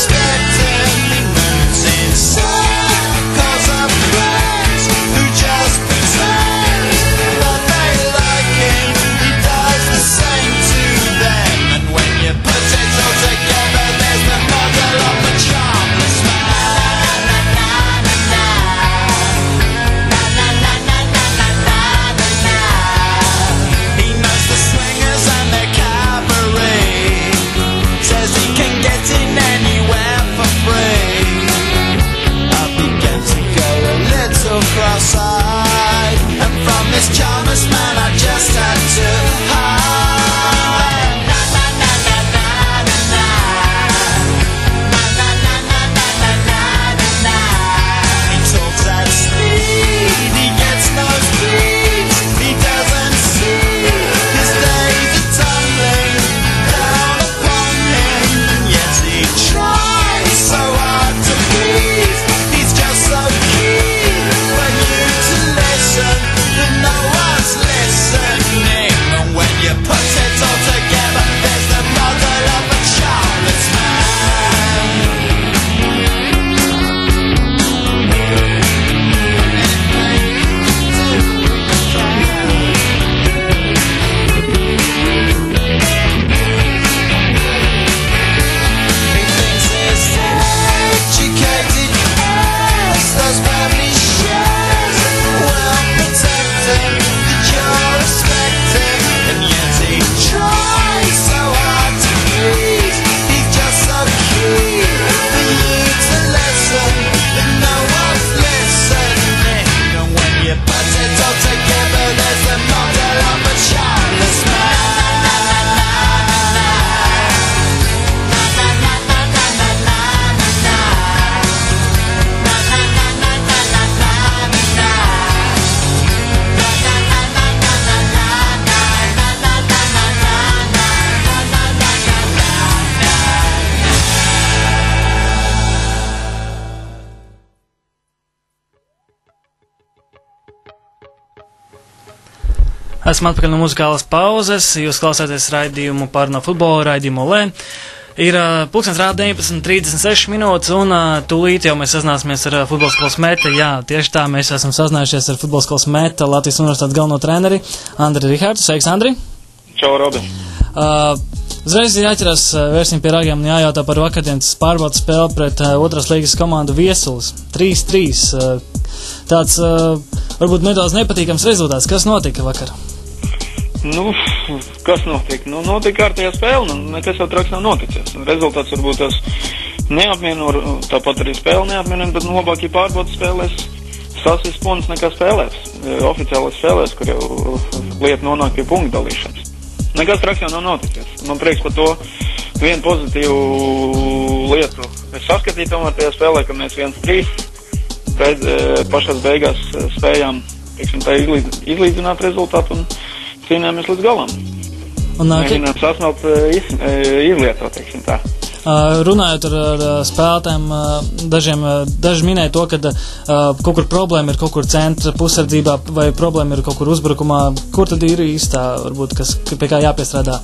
Esmu atpakaļ no muzikālas pauzes, jūs klausāties raidījumu par no futbola, raidījumu Olē. Ir uh, pulkstens rāda deviņpadsmit trīsdesmit seši minūtes, un uh, tūlīt jau mēs sazināsimies ar uh, futbola skolas Meta. Jā, tieši tā, mēs esam sazinājušies ar futbola skolas Meta Latvijas universitātes galveno treneri Andri Rihārdu. Sveiks, Andri! Čau, Robi! Uh, Uzreiz ir jāķeras vērsim pie ragiem un jājautā par vakardienas pārbaudas spēli pret uh, otras līgas komandu Viesulis. trīs trīs. Uh, tāds uh, varbūt nedaudz nepatīkams rezultāts. Kas notika vakar? Nu, kas notika? Nu, notika kārtējā spēle, nu, nekas jau traks nav noticies. Rezultāts varbūt tas neapmieno, tāpat arī spēle neapmieno, bet nu, labāk, ja pārbaudas spēlēs sasīs punktus nekā spēlēs. Oficiālās spēlēs, kur jau lieta nonāk pie punktu dalīšanas. Nekas traks jau nav noticies. Man prieks par to vienu pozitīvu lietu. Es saskatīju tomēr tajā spēlē, ka mēs viens trīs pēc pašās beigās spējām, teiksim, tā izlīdz, izlīdzināt rezultātu un cīnījāmies līdz galam. Un, mēģinām sasmelt iz, izlietot, teiksim tā. Uh, runājot ar, ar spēlētājiem, uh, dažiem, uh, daži minēja to, ka uh, kaut kur problēma ir kaut kur centra pusardzībā vai problēma ir kaut kur uzbrukumā. Kur tad ir īstā, varbūt, kas pie kā jāpiestrādā?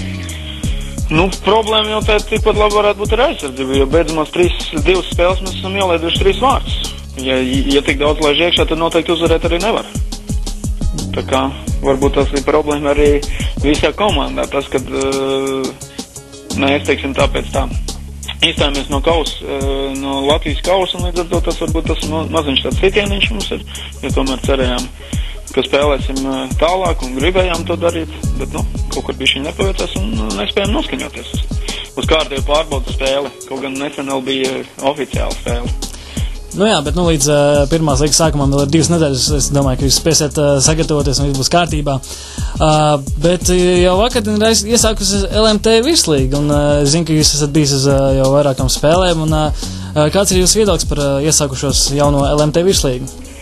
Nu, problēma jau tā tikpat labi varētu būt ar aizsardzību, jo beidzamās trīs, divas spēles mēs esam ielaiduši trīs vārdus. Ja, ja tik daudz laiž iekšā, tad noteikti uzvarēt arī nevar. Tā kā varbūt tas ir problēma arī visā komandā, tas, kad uh, mēs, teiksim, tāpēc tā izstājāmies no kausa, no Latvijas kausa, un līdz ar to tas varbūt tas maziņš tāds sitieniņš mums ir, jo tomēr cerējām, ka spēlēsim tālāk un gribējām to darīt, bet, nu, kaut kur bišķiņ nepaveicās un nespējām noskaņoties uz, uz kārtēju pārbaudas spēli, kaut gan nesen vēl bija oficiāla spēle. Nu jā, bet nu, līdz uh, pirmās līgas sākumam vēl ir divas nedēļas. Es domāju, ka jūs spēsiet uh, sagatavoties un viss būs kārtībā. Uh, bet jau vakardien ir iesākusi L M T virslīga, un uh, zinu, ka jūs esat bijis uz uh, jau vairākām spēlēm. Un, uh, kāds ir jūsu viedoklis par uh, iesākušos jauno L M T virslīgu?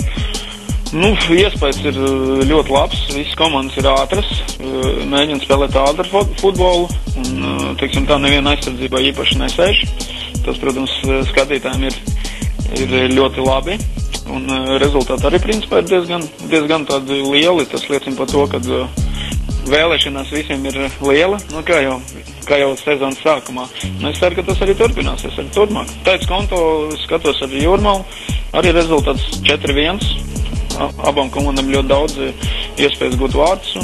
Nu, iespējas ir ļoti labs. Visas komandas ir ātras, mēģina spēlēt ātru futbolu, un, teiksim, tā neviena aizsardzībā īpaši nesēž. Tas, protams, skatītājiem ir ir ļoti labi, un uh, rezultāti arī principā ir diezgan, diezgan tādi lieli. Tas liecina par to, ka uh, vēlēšanās visiem ir liela, nu kā jau, kā jau sezonas sākumā. Nu, es ceru, ka tas arī turpināsies arī turpmāk. Tāds konto skatos arī Jūrmalu, arī rezultāts četri viens. Abām komandām ļoti daudz iespējas gūt vārdus,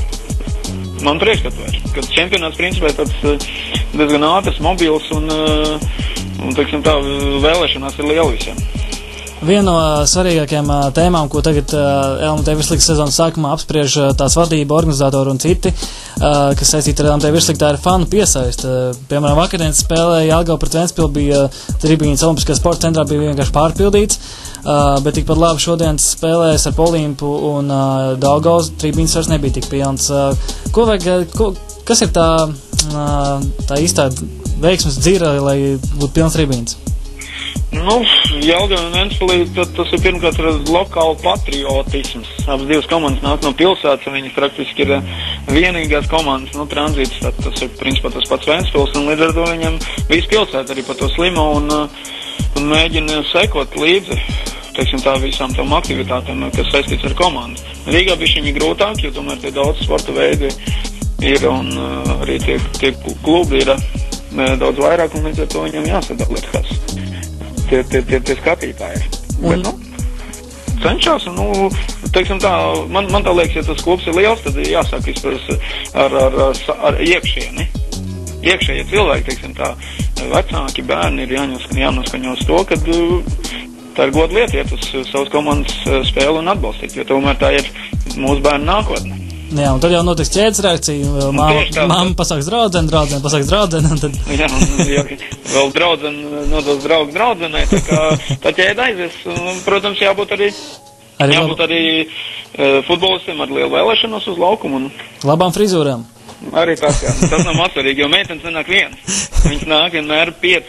un man prieks, ka to ir. Kad čempionāts principā ir tāds diezgan ātrs, mobils, un uh, Un, teiksim, tā vēlēšanās ir liela visiem. Viena no svarīgākajām uh, tēmām, ko tagad uh, L M T virslīgas sezonas sākumā apspriež uh, tās vadība, organizatori un citi, uh, kas saistīti ar L M T virslīgu, tā ir fanu piesaist. Uh, piemēram, vakardienas spēlē Jelgava pret Ventspili bija uh, tribīnas Olimpiskajā sporta centrā bija vienkārši pārpildīts, uh, bet tikpat labi šodienas spēlēs ar Olimpu un uh, Daugavas tribīnas vairs nebija tik pilns. Uh, ko vajag, ko, kas ir tā, uh, tā īstā veiksmes dzira, lai būtu pilns tribīns? Nu, Jelgava un Ventspilī, tas ir pirmkārt lokāla patriotisms. Abas divas komandas nāk no pilsētas, un viņas praktiski ir vienīgās komandas, nu, tranzītas, tad tas ir principā tas pats Ventspils, un līdz ar to viņam visu pilsētu arī par to slimo, un, un mēģina sekot līdzi, teiksim tā, visām tām aktivitātēm, kas saistīts ar komandu. Rīgā bišķiņi grūtāk, jo tomēr tie daudz sporta veidi ir, un uh, arī tie, tie klubi ir daudz vairāk, un līdz ar to viņam jāsadala, kas tie, tie, tie, tie skatītāji ir. Bet, nu, cenšās, un, nu, teiksim tā, man, man tā liekas, ja tas klubs ir liels, tad ir jāsāk vispār ar, ar, ar, ar iekšieni. Iekšējie cilvēki, teiksim tā, vecāki bērni ir jānoskaņos to, ka tā ir goda lieta iet uz savas komandas spēli un atbalstīt, jo tomēr tā ir mūsu bērnu nākotne. Jā, un tad jau notiks ķēdes reakcija. Māma pasāks draudzeni, draudzeni pasāks draudzeni. Tad... Jā, un jā, vēl draudzeni nodos draugu draudzenei, tā kā tā ķēde aizies. Un, protams, jābūt arī, arī, jābūt arī uh, futbolistiem ar lielu vēlēšanos uz laukumu. Un... labām frizūrām. Arī tas, jā. Tas nav mazsvarīgi, jo meitenes nenāk vienas. Viņas nāk vienmēr pieci,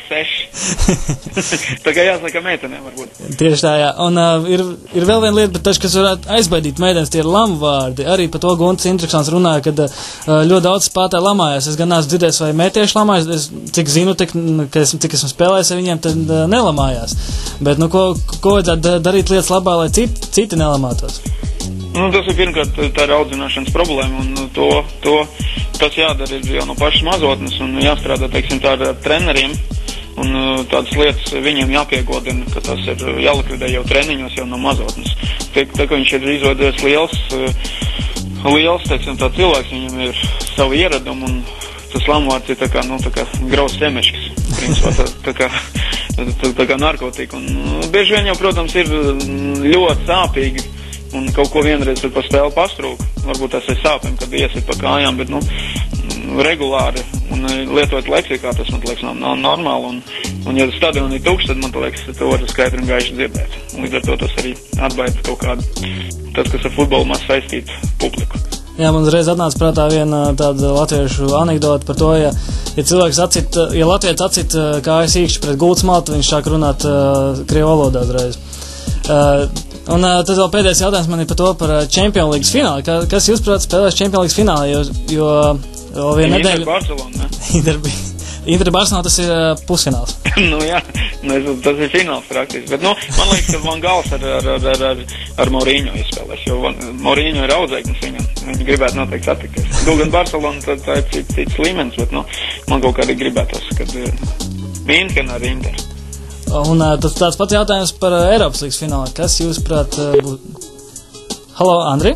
seši. Tā kā jāsaka meitenēm varbūt. Tieši tā, jā. Un uh, ir, ir vēl viena lieta, bet tas, kas varētu aizbaidīt meitenes, tie ir lamu vārdi. Arī par to Gunts Intriksons runāja, kad uh, ļoti daudz spēlētāji lamājās. Es gan neesmu dzirdējis, vai mētieši lamājās. Es, cik zinu, tik, ka es, cik esmu spēlējis ar viņiem, tad uh, nelamājās. Bet, nu, ko, ko vajadzētu darīt lietas labā, lai citi, citi nelamātos? Nu, tas ir pirmkārt, tā ir audzināšanas problēma, un to, to, tas jādara jau no pašas mazotnes, un jāstrādā, teiksim, tā ar treneriem, un tādas lietas viņiem jāpiegodina, ka tas ir jālikvidē jau treniņos, jau no mazotnes. Tā, tā kā viņš ir izveidojies liels, liels, teiksim, tā cilvēks, viņam ir savu ieradumi, un tas lamvārds ir tā kā, nu, tā kā graus semeškas, principā, tā, tā kā, tā, tā kā narkotika, un nu, bieži vien jau, protams, ir ļoti sāpīgi, un kaut ko vienreiz tur pa spēli pastrūk. Varbūt tas ir sāpēm, kad iesit pa kājām, bet, nu, regulāri un lietot leksikā, tas, man liekas, nav, nav normāli. Un, un ja stadion ir tukšs, tad, man liekas, to var skaidri un gaiši dzirdēt. Un līdz ar to tas arī atbaida kaut kādu, tas, kas ar futbolu maz saistīt publiku. Jā, man uzreiz atnāca prātā viena tāda latviešu anekdota par to, ja, ja cilvēks atcit, ja latvietis atcit kājas īkšķi pret gultas maltu, viņš sāk runāt uh, krievu valodā uzreiz. Uh, Un uh, tad vēl pēdējais jautājums man ir par to, par uh, Champions League fināli. Ka, kas jūs, prāt, spēlēs Champions League fināli, jo, jo vēl vienu nedēļu... Inter Barcelona, ne? Inter, Inter Barcelona, tas ir uh, pusfināls. Nu jā, tas ir fināls praktiski. Bet, nu, man liekas, ka Van Gals ar, ar, ar, ar, ar Mourinho izspēlēs, jo Mourinho ir audzēknis viņam. Viņi gribētu noteikti satikties. Gan Barcelona, tā, tā ir cits, cits līmenis, bet, nu, man kaut kā arī gribētos, kad uh, Mīnchen ar Inter. Un uh, tas tāds pats jautājums par uh, Eiropas līgas finālu. Kas jūs, prāt, uh, būs... Halo, Andri?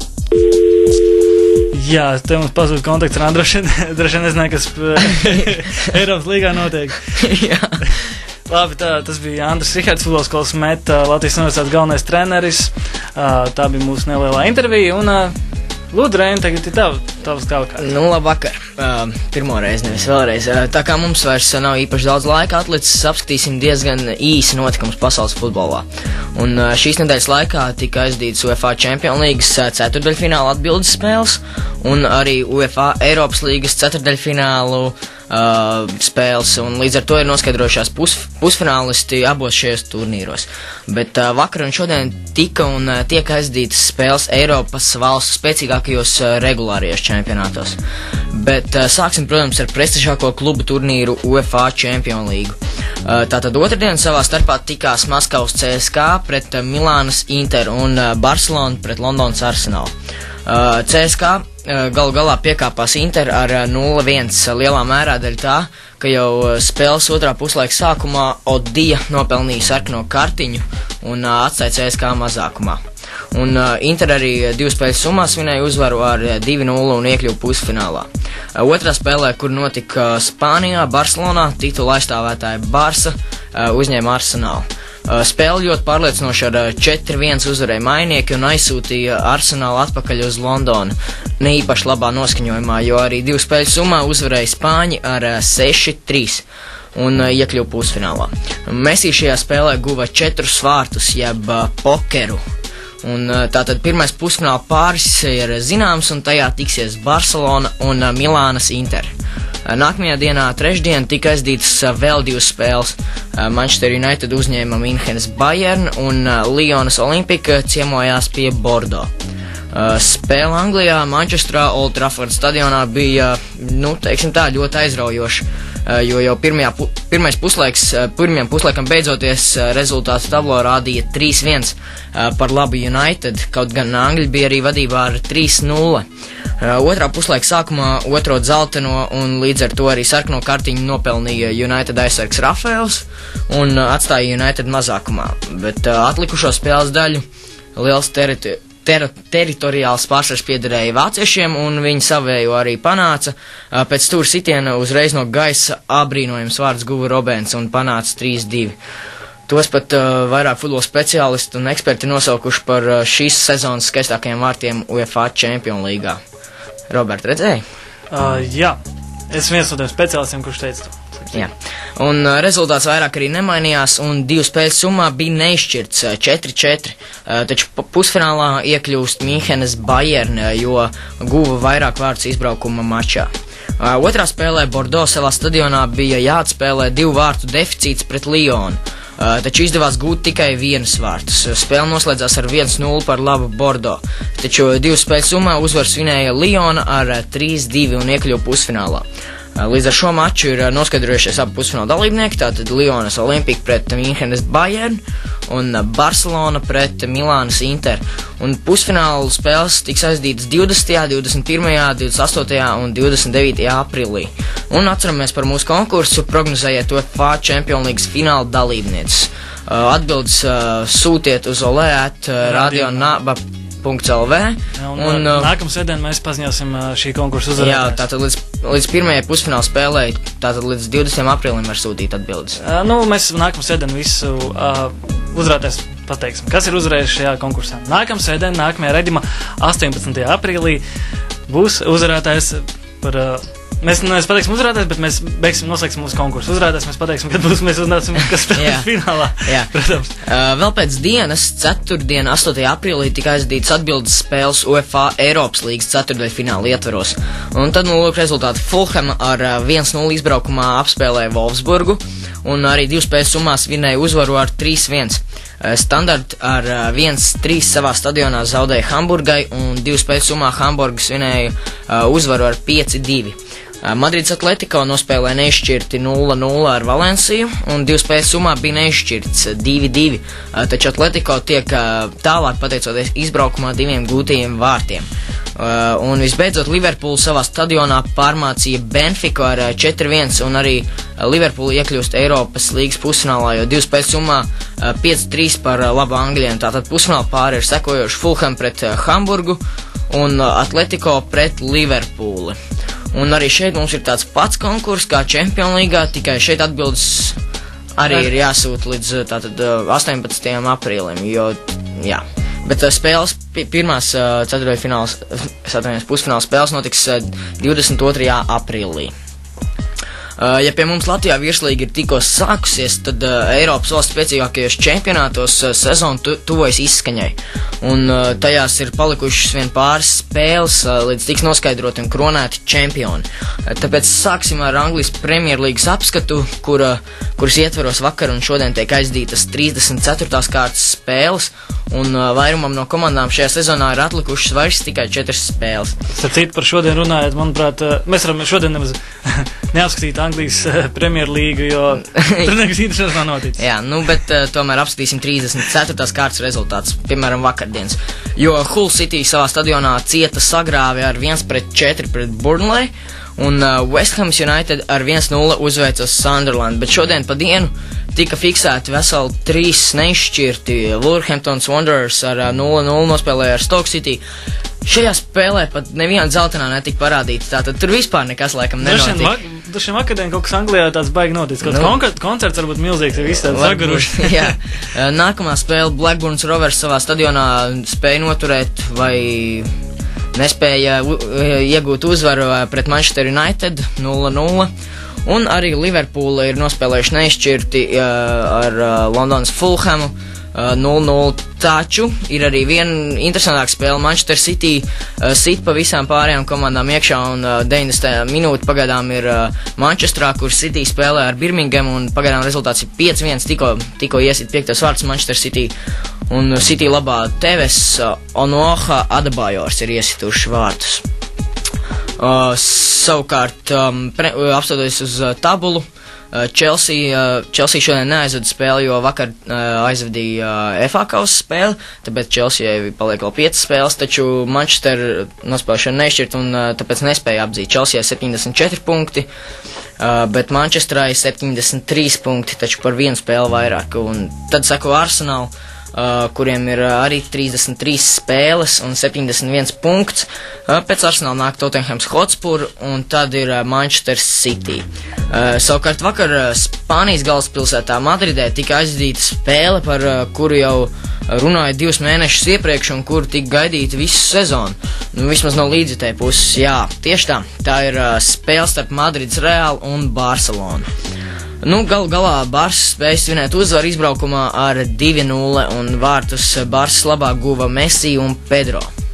Jā, te mums pazūd kontakts ar Andru. Droši vien nezināju, kas Eiropas līgā notiek. Jā. Labi, tā, tas bija Andris Rihards, futbola skolas Meta, Latvijas universitātes galvenais treneris. Uh, tā bija mūsu nelielā intervija. Un, uh, Lūdzu, Reini, tagad ir tav, tavs kaut Nu, labvakar. Uh, pirmo reizi, nevis vēlreiz. Uh, tā kā mums vairs nav īpaši daudz laika atlicis, apskatīsim diezgan īsi notikumus pasaules futbolā. Un uh, šīs nedēļas laikā tika aizdītas UEFA Champions Leagues ceturtdaļfināla atbildes spēles un arī UEFA Eiropas līgas ceturtdaļfinālu Uh, spēles, un līdz ar to ir noskaidrojušās pus, pusfinālisti abos šajos turnīros. Bet uh, vakar un šodien tika un uh, tiek aizdītas spēles Eiropas valstu spēcīgākajos uh, regulārajos čempionātos. Bet uh, sāksim, protams, ar prestižāko klubu turnīru UEFA Champions League. Uh, tātad otrdien savā starpā tikās Maskavas C S K pret uh, Milānas Inter un uh, Barcelona pret Londonas Arsenal. Uh, C S K galu galā piekāpās Inter ar nulle viens lielā mērā dēļ tā, ka jau spēles otrā puslaika sākumā Odija nopelnīja sarkano kartiņu un uh, atstāja C S K mazākumā. Un uh, Inter arī divu spēļu summā svinēja uzvaru ar divi nulle un iekļuva pusfinālā. Uh, otrā spēlē, kur notika Spānijā, Barcelonā, titula aizstāvētāja Barsa uh, uzņēma Arsenalu. Uh, spēle ļoti pārliecinoši ar uh, četri viens uzvarēja mainieki un aizsūtīja Arsenalu atpakaļ uz Londonu. Ne īpaši labā noskaņojumā, jo arī divu spēļu summā uzvarēja Spāņi ar uh, seši trīs un uh, iekļuva pusfinālā. Messi šajā spēlē guva četrus vārtus, jeb uh, pokeru. Un uh, tātad pirmais pusfināla pāris ir zināms, un tajā tiksies Barcelona un uh, Milānas Inter. Nākamajā dienā, trešdien, tika aizdītas vēl divas spēles. Manchester United uzņēma Münchenes Bayern un Lyonas Olympika ciemojās pie Bordeaux. Spēle Anglijā, Manchesterā, Old Trafford stadionā bija, nu, teiksim tā, ļoti aizraujoša, jo jau pirmajā, pirmais puslaiks, pirmajam puslaikam beidzoties rezultāts tablo rādīja trīs viens par labu United, kaut gan Angļi bija arī vadībā ar trīs nulle. Otrā puslaika sākumā otro dzelteno un līdz ar to arī sarkano kartiņu nopelnīja United aizsargs Rafaels un atstāja United mazākumā, bet atlikušo spēles daļu liels teriti ter teritoriāls pārsvars piederēja vāciešiem, un viņi savējo arī panāca. Pēc stūra sitiena uzreiz no gaisa abrīnojams vārds guva Robens un panāca trīs divi. Tos pat uh, vairāk futbola speciālisti un eksperti nosaukuši par uh, šīs sezonas skaistākajiem vārtiem UEFA Champions League. Robert, redzēji? Uh, jā, es viens no tiem speciālistiem, kurš teica to. Jā, un uh, rezultāts vairāk arī nemainījās, un divu spēļu summā bija neizšķirts uh, četri četri, uh, taču pusfinālā iekļūst Münchenes Bayern, uh, jo guva vairāk vārdus izbraukuma mačā. Uh, otrā spēlē Bordeaux savā stadionā bija jāatspēlē divu vārtu deficīts pret Lyonu. Uh, taču izdevās gūt tikai vienus vārtus. Spēle noslēdzās ar viens nulle par labu Bordeaux, taču divu spēļu summā uzvaru svinēja Lyona ar trīs divi un iekļuva pusfinālā. Līdz ar šo maču ir noskaidrojušies abi pusfināla dalībnieki, tātad Lionas Olimpika pret Mīnhenes Bayern un Barcelona pret Milānas Inter. Un pusfināla spēles tiks aizdītas divdesmitajā, divdesmit pirmajā, divdesmit astotajā un divdesmit devītajā aprīlī. Un atceramies par mūsu konkursu, prognozējiet UEFA Champions League fināla dalībnieces. Atbildes sūtiet uz olē at radionaba punkts el vē. Un, un nākamā sēdien mēs paziņosim šī konkursa uzvarētājus. Jā, tātad līdz, līdz pirmajai pusfināla spēlei, tātad līdz divdesmitajam aprīlim var sūtīt atbildes. Uh, nu, mēs nākamā sēdien visu uh, uzvarētājus pateiksim. Kas ir uzvarējis šajā konkursā? Nākamā sēdien, nākamajā redzimā astoņpadsmitajā aprīlī būs uzvarētājs par... Uh, Mēs nevis pateiksim uzvarētājs, bet mēs beigsim, noslēgsim mūsu konkursu. Uzvarētājs mēs pateiksim, kad būs mēs uznācim, kas spēlēs finālā. Jā. Protams. Uh, vēl pēc dienas, ceturtdien, astotajā aprīlī, tika aizdītas atbildes spēles UEFA Eiropas līgas ceturtdaļfināla ietvaros. Un tad, nu, lūk, rezultāti Fulham ar uh, viens nulle izbraukumā apspēlēja Wolfsburgu, un arī divu spēles summās vinēja uzvaru ar trīs viens. Uh, Standard ar uh, viens trīs savā stadionā zaudēja Hamburgai, un divu spēles summā Hamburgas vinēja uh, uzvaru ar pieci divi. Madrids Atletico nospēlēja neizšķirti nulle nulle ar Valenciju, un divu spēles summā bija neizšķirts divi divi, taču Atletico tiek tālāk pateicoties izbraukumā diviem gūtajiem vārtiem. Un visbeidzot, Liverpool savā stadionā pārmācīja Benfiku ar četri viens, un arī Liverpool iekļūst Eiropas līgas pusfinālā, jo divu spēles summā pieci trīs par labu Angļiem. Tātad pusfināla pāri ir sekojoši Fulham pret Hamburgu un Atletico pret Liverpooli. Un arī šeit mums ir tāds pats konkurss kā Champions Leagueā, tikai šeit atbildes arī ir jāsūt līdz tātad astoņpadsmitajam aprīlim, jo, jā. Bet spēles, pirmās ceturtdaļfināls, satvainojos, pusfināla spēles notiks divdesmit otrajā aprīlī. Uh, ja pie mums Latvijā virslīga ir tikko sākusies, tad uh, Eiropas valsts spēcīgākajos čempionātos uh, sezona tu, tuvojas izskaņai. Un uh, tajās ir palikušas vien pāris spēles, uh, līdz tiks noskaidroti un kronēti čempioni. Uh, tāpēc sāksim ar Anglijas Premjerlīgas apskatu, kur, uh, kuras ietveros vakar un šodien tiek aizdītas trīsdesmit ceturtās kārtas spēles, un uh, vairumam no komandām šajā sezonā ir atlikušas vairs tikai četras spēles. Starp citu, par šodien runājot, manuprāt, uh, mēs varam šodien nemaz neapskatīt Anglijas uh, Premjerlīgu, jo tur nekas interesants nav noticis. Jā, nu, bet uh, tomēr apskatīsim trīsdesmit ceturtās kārtas rezultātus, piemēram, vakardienas. Jo Hull City savā stadionā cieta sagrāvi ar viens pret četri pret Burnley, un uh, West Ham United ar viens nulle uzveica Sunderland, bet šodien pa dienu tika fiksēti veseli trīs neizšķirti. Wolverhamptons Wanderers ar uh, nulle nulle nospēlēja ar Stoke City. Šajā spēlē pat neviena dzeltenā netika parādīta, tātad tur vispār nekas laikam nenotika. Dažiem vakardien kaut kas Anglijā tāds baigi noticis, kaut nu, koncerts varbūt milzīgs, ir visi tādi zagaruši. Jā, nākamā spēle Blackburns Rovers savā stadionā spēja noturēt vai nespēja iegūt uzvaru pret Manchester United nulle nulle. Un arī Liverpool ir nospēlējuši neizšķirti ar Londonas Fulhamu nulle nulle. Taču ir arī viena interesantāka spēle. Manchester City uh, sit pa visām pārējām komandām iekšā, un uh, deviņdesmitajā minūte pagaidām ir uh, Manchesterā, kur City spēlē ar Birmingham, un pagaidām rezultāts ir pieci viens, tikko, tikko iesit piektais vārds Manchester City, un City labā Teves uh, Onoha Adebayors ir iesituši vārtus. Uh, savukārt, um, pre, uh, apstoties uz uh, tabulu, Uh, Chelsea, uh, Chelsea šodien neaizvada spēli, jo vakar uh, aizvadīja uh, F A kausa spēli, tāpēc Chelsea paliek vēl piecas spēles, taču Manchester nospēlēšana neizšķirt un uh, tāpēc nespēja apdzīt. Chelsea septiņdesmit četri punkti, uh, bet Manchesterai septiņdesmit trīs punkti, taču par vienu spēli vairāk. Un tad sako Arsenal, Uh, kuriem ir uh, arī trīsdesmit trīs spēles un septiņdesmit viens punkts. Uh, pēc Arsenal nāk Tottenhams Hotspur, un tad ir uh, Manchester City. Uh, savukārt vakar uh, Spānijas galvaspilsētā Madridē tika aizdīta spēle, par uh, kuru jau runāja divus mēnešus iepriekš un kuru tika gaidīta visu sezonu. Nu, vismaz no līdzjutēja puses, jā, tieši tā. Tā ir uh, spēle starp Madrids Real un Barcelonu. Nu, gal galā Barsa spēja svinēt uzvaru izbraukumā ar divi nulle, un vārtus Barsas labā guva Messi un Pedro.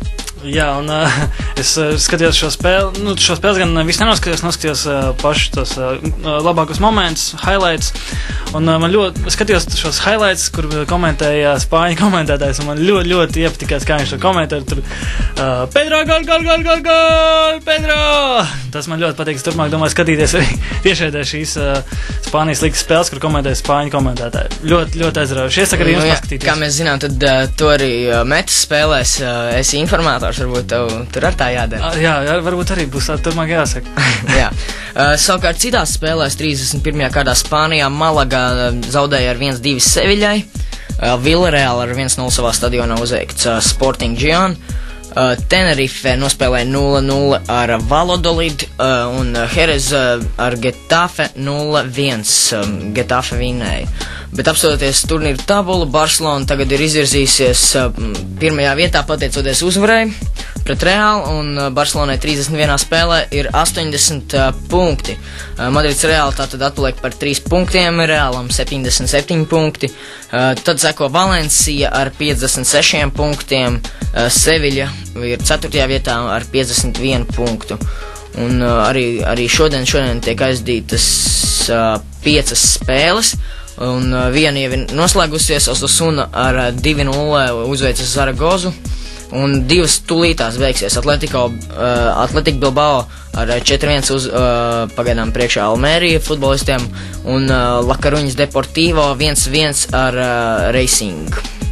Jā, un uh, es uh, skatījos šo spēli, nu, šo spēles gan visu nenoskatījos, noskatījos uh, paši tos uh, labākos momentus, highlights, un uh, man ļoti skatījos šos highlights, kur komentēja spāņu komentētājs, un man ļoti, ļoti iepatikās, kā viņš to komentē, tur uh, Pedro, gol, gol, gol, gol, gol, Pedro! Tas man ļoti patīk, es turpmāk domāju skatīties arī tiešraidē šīs uh, Spānijas līgas spēles, kur komentēja spāņu komentētāji. Ļoti, ļoti aizraujoši. Iesaku arī jums nu, jā, paskatīties. Kā mēs zinām, tad uh, tu arī uh, metas spēlēs, uh, esi informātors, varbūt tev tur ar tā jādara. Uh, jā, jā, varbūt arī būs tā turpmāk jāsaka. jā. Uh, savukārt citās spēlēs trīsdesmit pirmajā kārtā Spānijā Malaga uh, zaudēja ar viens divi Seviļai, uh, Villarreal ar viens nulle savā stadionā uzveikts uh, Sporting Gijon. Uh, Tenerife nospēlēja nulle nulle ar Valladolid uh, un Jerez uh, ar Getafe nulle viens. Um, Getafe vinēja. Bet apstoties turnīru tabulu, Barcelona tagad ir izvirzījusies uh, pirmajā vietā pateicoties uzvarai pret Reālu, un uh, Barcelonai trīsdesmit vienā spēlē ir astoņdesmit uh, punkti. Uh, Madrids Reāli tātad atpaliek par trīs punktiem, Reālam septiņdesmit septiņi punkti. Uh, tad seko Valencija ar piecdesmit sešiem punktiem, uh, Seviļa ir ceturtajā vietā ar piecdesmit vienu punktu. Un uh, arī, arī šodien, šodien tiek aizdītas uh, piecas spēles, un uh, viena jau ir noslēgusies, Osasuna ar uh, divi nulle uzveicis Zaragozu, un divas tūlītās beigsies Atletico, uh, Atletico Bilbao ar četri viens uz uh, pagaidām priekšā Almērija futbolistiem, un uh, La Coruñas Deportivo viens viens ar uh, Racing.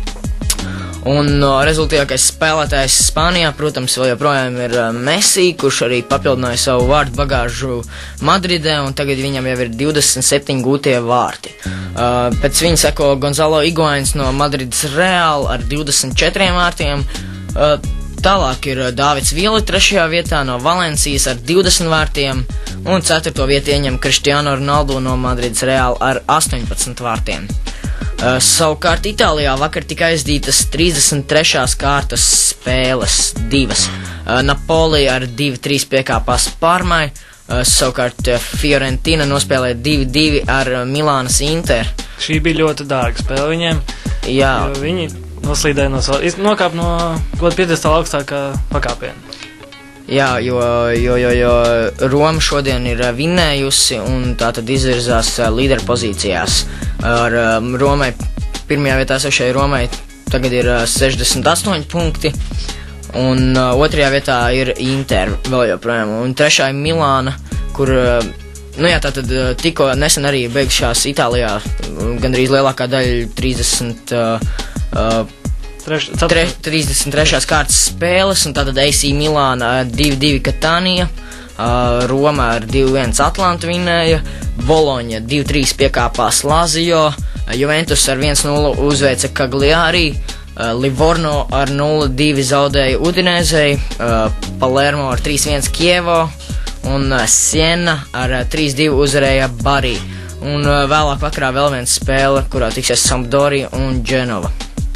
Un uh, rezultātīgākais spēlētājs Spānijā, protams, vēl joprojām ir uh, Messi, kurš arī papildināja savu vārdu bagāžu Madridē, un tagad viņam jau ir divdesmit septiņi gūtie vārti. Uh, pēc viņa seko Gonzalo Higuains no Madrides Real ar divdesmit četriem vārtiem. Uh, tālāk ir Dāvids Vieli trešajā vietā no Valencijas ar divdesmit vārtiem, un ceturto vietu ieņem Cristiano Ronaldo no Madrides Real ar astoņpadsmit vārtiem. Uh, savukārt Itālijā vakar tika aizdītas trīsdesmit trešās kārtas spēles, divas. Uh, Napoli ar divi trīs piekāpās Parmai, uh, savukārt uh, Fiorentina nospēlēja divi divi ar uh, Milānas Inter. Šī bija ļoti dārga spēle viņiem, Jā. jo viņi noslīdēja no savas, nokāp no goda piedestāla augstākā pakāpiena. Jā, jo, jo, jo, jo Roma šodien ir vinnējusi un tā tad izvirzās līderu pozīcijās. Ar um, Romai, pirmajā vietā esošai Romai tagad ir uh, sešdesmit astoņi punkti, un uh, otrajā vietā ir Inter vēl joprojām, un trešā ir Milāna, kur, uh, nu jā, tā tad uh, tikko nesen arī beigšās Itālijā, gandrīz lielākā daļa trīsdesmit uh, Uh, Treš, tre, trīsdesmit trešās kārtas spēles, un tātad A C Milāna ar divi divi Katānija, uh, Roma ar divi viens Atlantu vinēja, Boloņa divi trīs piekāpās Lazio, uh, Juventus ar viens nulle uzveica Cagliari, uh, Livorno ar nulle divi zaudēja Udinēzei, uh, Palermo ar trīs viens Kievo, un uh, Siena ar uh, trīs divi uzvarēja Bari. Un uh, vēlāk vakarā vēl viens spēle, kurā tiksies Sampdoria un Genova.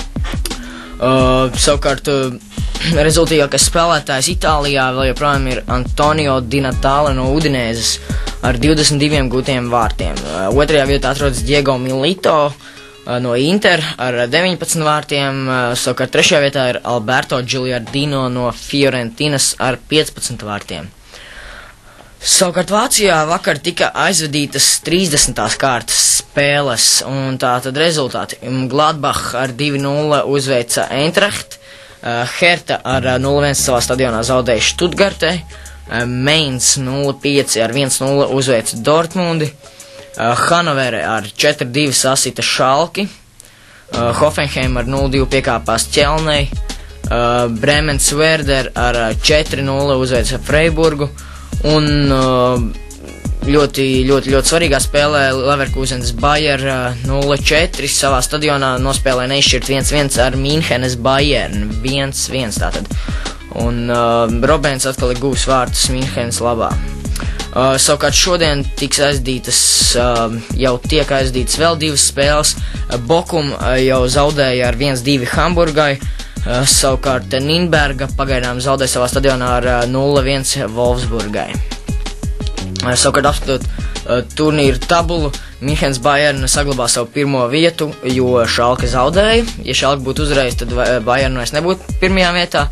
Uh, savukārt uh, rezultātīgākais spēlētājs Itālijā vēl joprojām ir Antonio Di Natale no Udinēzes ar divdesmit diviem gūtiem vārtiem. Uh, otrajā vietā atrodas Diego Milito uh, no Inter ar deviņpadsmit vārtiem, uh, savukārt trešajā vietā ir Alberto Giuliardino no Fiorentinas ar piecpadsmit vārtiem. Savukārt Vācijā vakar tika aizvadītas trīsdesmitās kārtas spēles, un tā tad rezultāti. Gladbach ar divi nulle uzveica Eintracht, uh, Herta ar nulle viens savā stadionā zaudēja Stuttgartei, uh, Mainz nulle pieci ar viens nulle uzveica Dortmundi, uh, Hanovere ar četri divi sasita Šalki, uh, Hoffenheim ar nulle divi piekāpās Ķelnei, uh, Bremens Werder ar četri nulle uzveica Freiburgu, un uh, ļoti, ļoti, ļoti svarīgā spēlē Leverkusens Bayer uh, nulle četri savā stadionā nospēlēja neizšķirt viens viens ar Mīnhenes Bayern viens viens tātad. Un uh, Robens atkal ir gūs vārtus Mīnhenes labā. Uh, savukārt šodien tiks aizdītas, uh, jau tiek aizdītas vēl divas spēles. Uh, Bokum uh, jau zaudēja ar viens divi Hamburgai. Uh, savukārt Nīnberga pagaidām zaudēja savā stadionā ar uh, nulle viens Wolfsburgai. Uh, savukārt apskatot uh, turnīru tabulu, Mīnhenes Bayern saglabā savu pirmo vietu, jo Šalke zaudēja. Ja Šalke būtu uzreiz, tad Bayern vairs nebūtu pirmajā vietā.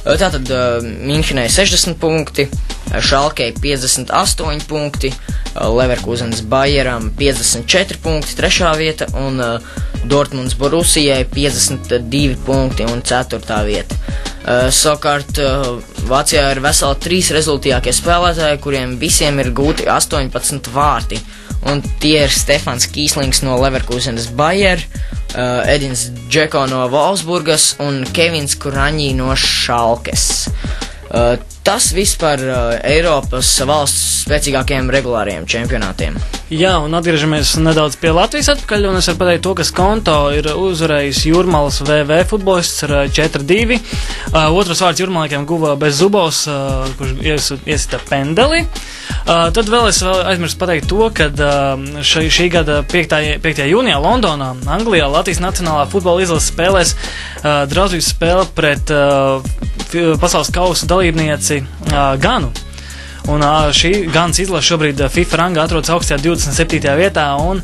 Tātad Minhenai sešdesmit punkti, Šalkei piecdesmit astoņi punkti, Leverkusenas Bayeram piecdesmit četri punkti, trešā vieta, un Dortmunds Borussijai piecdesmit divi punkti un ceturtā vieta. Savukārt Vācijā ir veseli trīs rezultātīgākie spēlētāji, kuriem visiem ir gūti astoņpadsmit vārti. Un tie ir Stefans Kīslings no Leverkusenas Bayer, uh, Edins Džeko no Wolfsburgas un Kevins Kuraņī no Šalkes. Uh, tas viss par uh, Eiropas valsts spēcīgākajiem regulāriem čempionātiem. Jā, un atgriežamies nedaudz pie Latvijas atpakaļ, un es varu pateikt to, ka Skonto ir uzvarējis Jūrmalas V V futbolists ar četri divi. Uh, otrs vārds Jūrmaliekiem guva Bezzubovs, uh, kurš ies, iesita pendeli. Uh, tad vēl es vēl aizmirstu pateikt to, ka uh, šī, šī gada piektajā jūnijā Londonā, Anglijā, Latvijas Nacionālā futbola izlases spēlēs uh, draudzības spēle pret uh, pasaules kausa dalībnieci uh, Ganu. Un uh, šī Ganas izlase šobrīd uh, FIFA rangā atrodas augstajā divdesmit septītajā vietā, un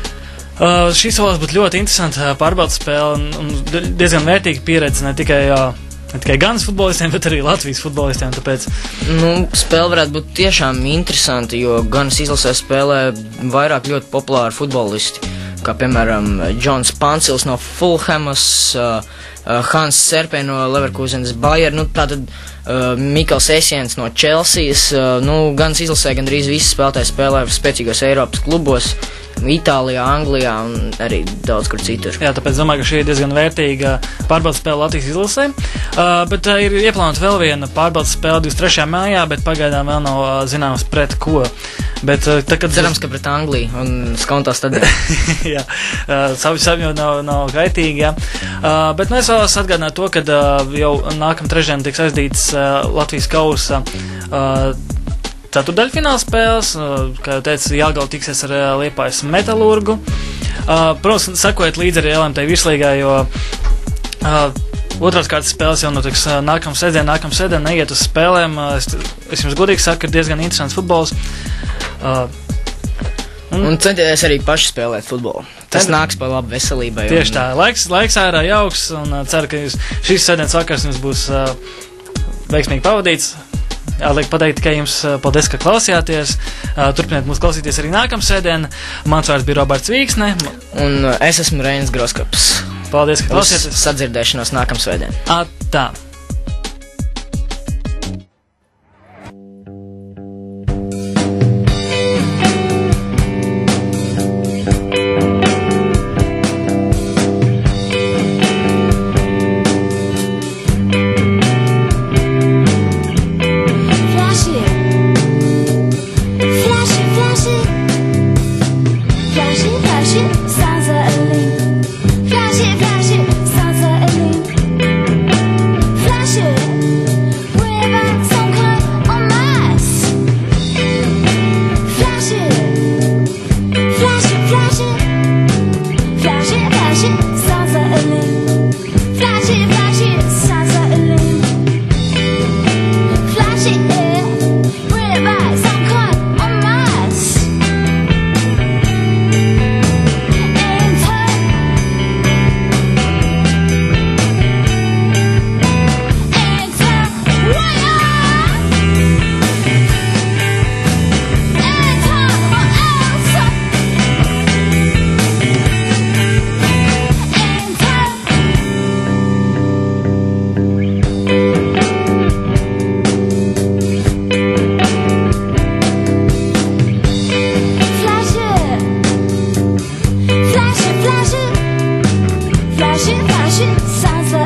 uh, šī solis būtu ļoti interesanta uh, pārbaudas spēle un, un diezgan vērtīga pieredze ne tikai uh, Ne tikai Ganas futbolistiem, bet arī Latvijas futbolistiem, tāpēc... Nu, spēle varētu būt tiešām interesanti, jo Ganas izlasē spēlē vairāk ļoti populāri futbolisti, kā piemēram Džons Pancils no Fulhamas, uh, uh, Hans Serpē no Leverkusenas Bayer, nu tātad uh, Mikls Esiens no Chelseas, uh, nu Ganas izlasē gandrīz visi spēlētāji spēlē spēcīgos Eiropas klubos, Itālijā, Anglijā un arī daudz kur citur. Jā, tāpēc domāju, ka šī ir diezgan vērtīga pārbaudas spēle Latvijas izlasē. Uh, bet uh, ir ieplānota vēl viena pārbaudas spēle divdesmit trešajā mājā, bet pagaidām vēl nav uh, zināms pret ko. Bet, uh, tā, kad... Cerams, ka pret Angliju un Skonto stadionā. jā, uh, savi savi jau nav, nav gaitīgi, jā. Uh, bet nu es vēlos atgādināt to, ka uh, jau nākam trešdien tiks aizdīts uh, Latvijas kausa uh, ceturdaļfināla spēles, kā jau teicu, Jāgala tiksies ar Liepājas Metalurgu. Protams, sekojiet līdzi arī L M T virslīgā, jo otrās kārtas spēles jau notiks nākamā sēdien, nākamā sēdien neiet uz spēlēm. Es, es jums godīgi saku, ka ir diezgan interesants futbols. Un, un centieties arī paši spēlēt futbolu. Tas nāks par labu veselībai. Tieši tā, laiks, laiks ārā jauks, un ceru, ka jūs, šīs sēdienas vakars jums būs veiksmīgi pavadīts. Liek pateikt tikai jums paldies, ka klausījāties. Turpiniet mūs klausīties arī nākamā sēdienā. Mans vārds bija Roberts Vīksne. Un es esmu Reinis Groskaps. Paldies, ka klausījāties. Uz sadzirdēšanos nākamā svētdienā. Atā.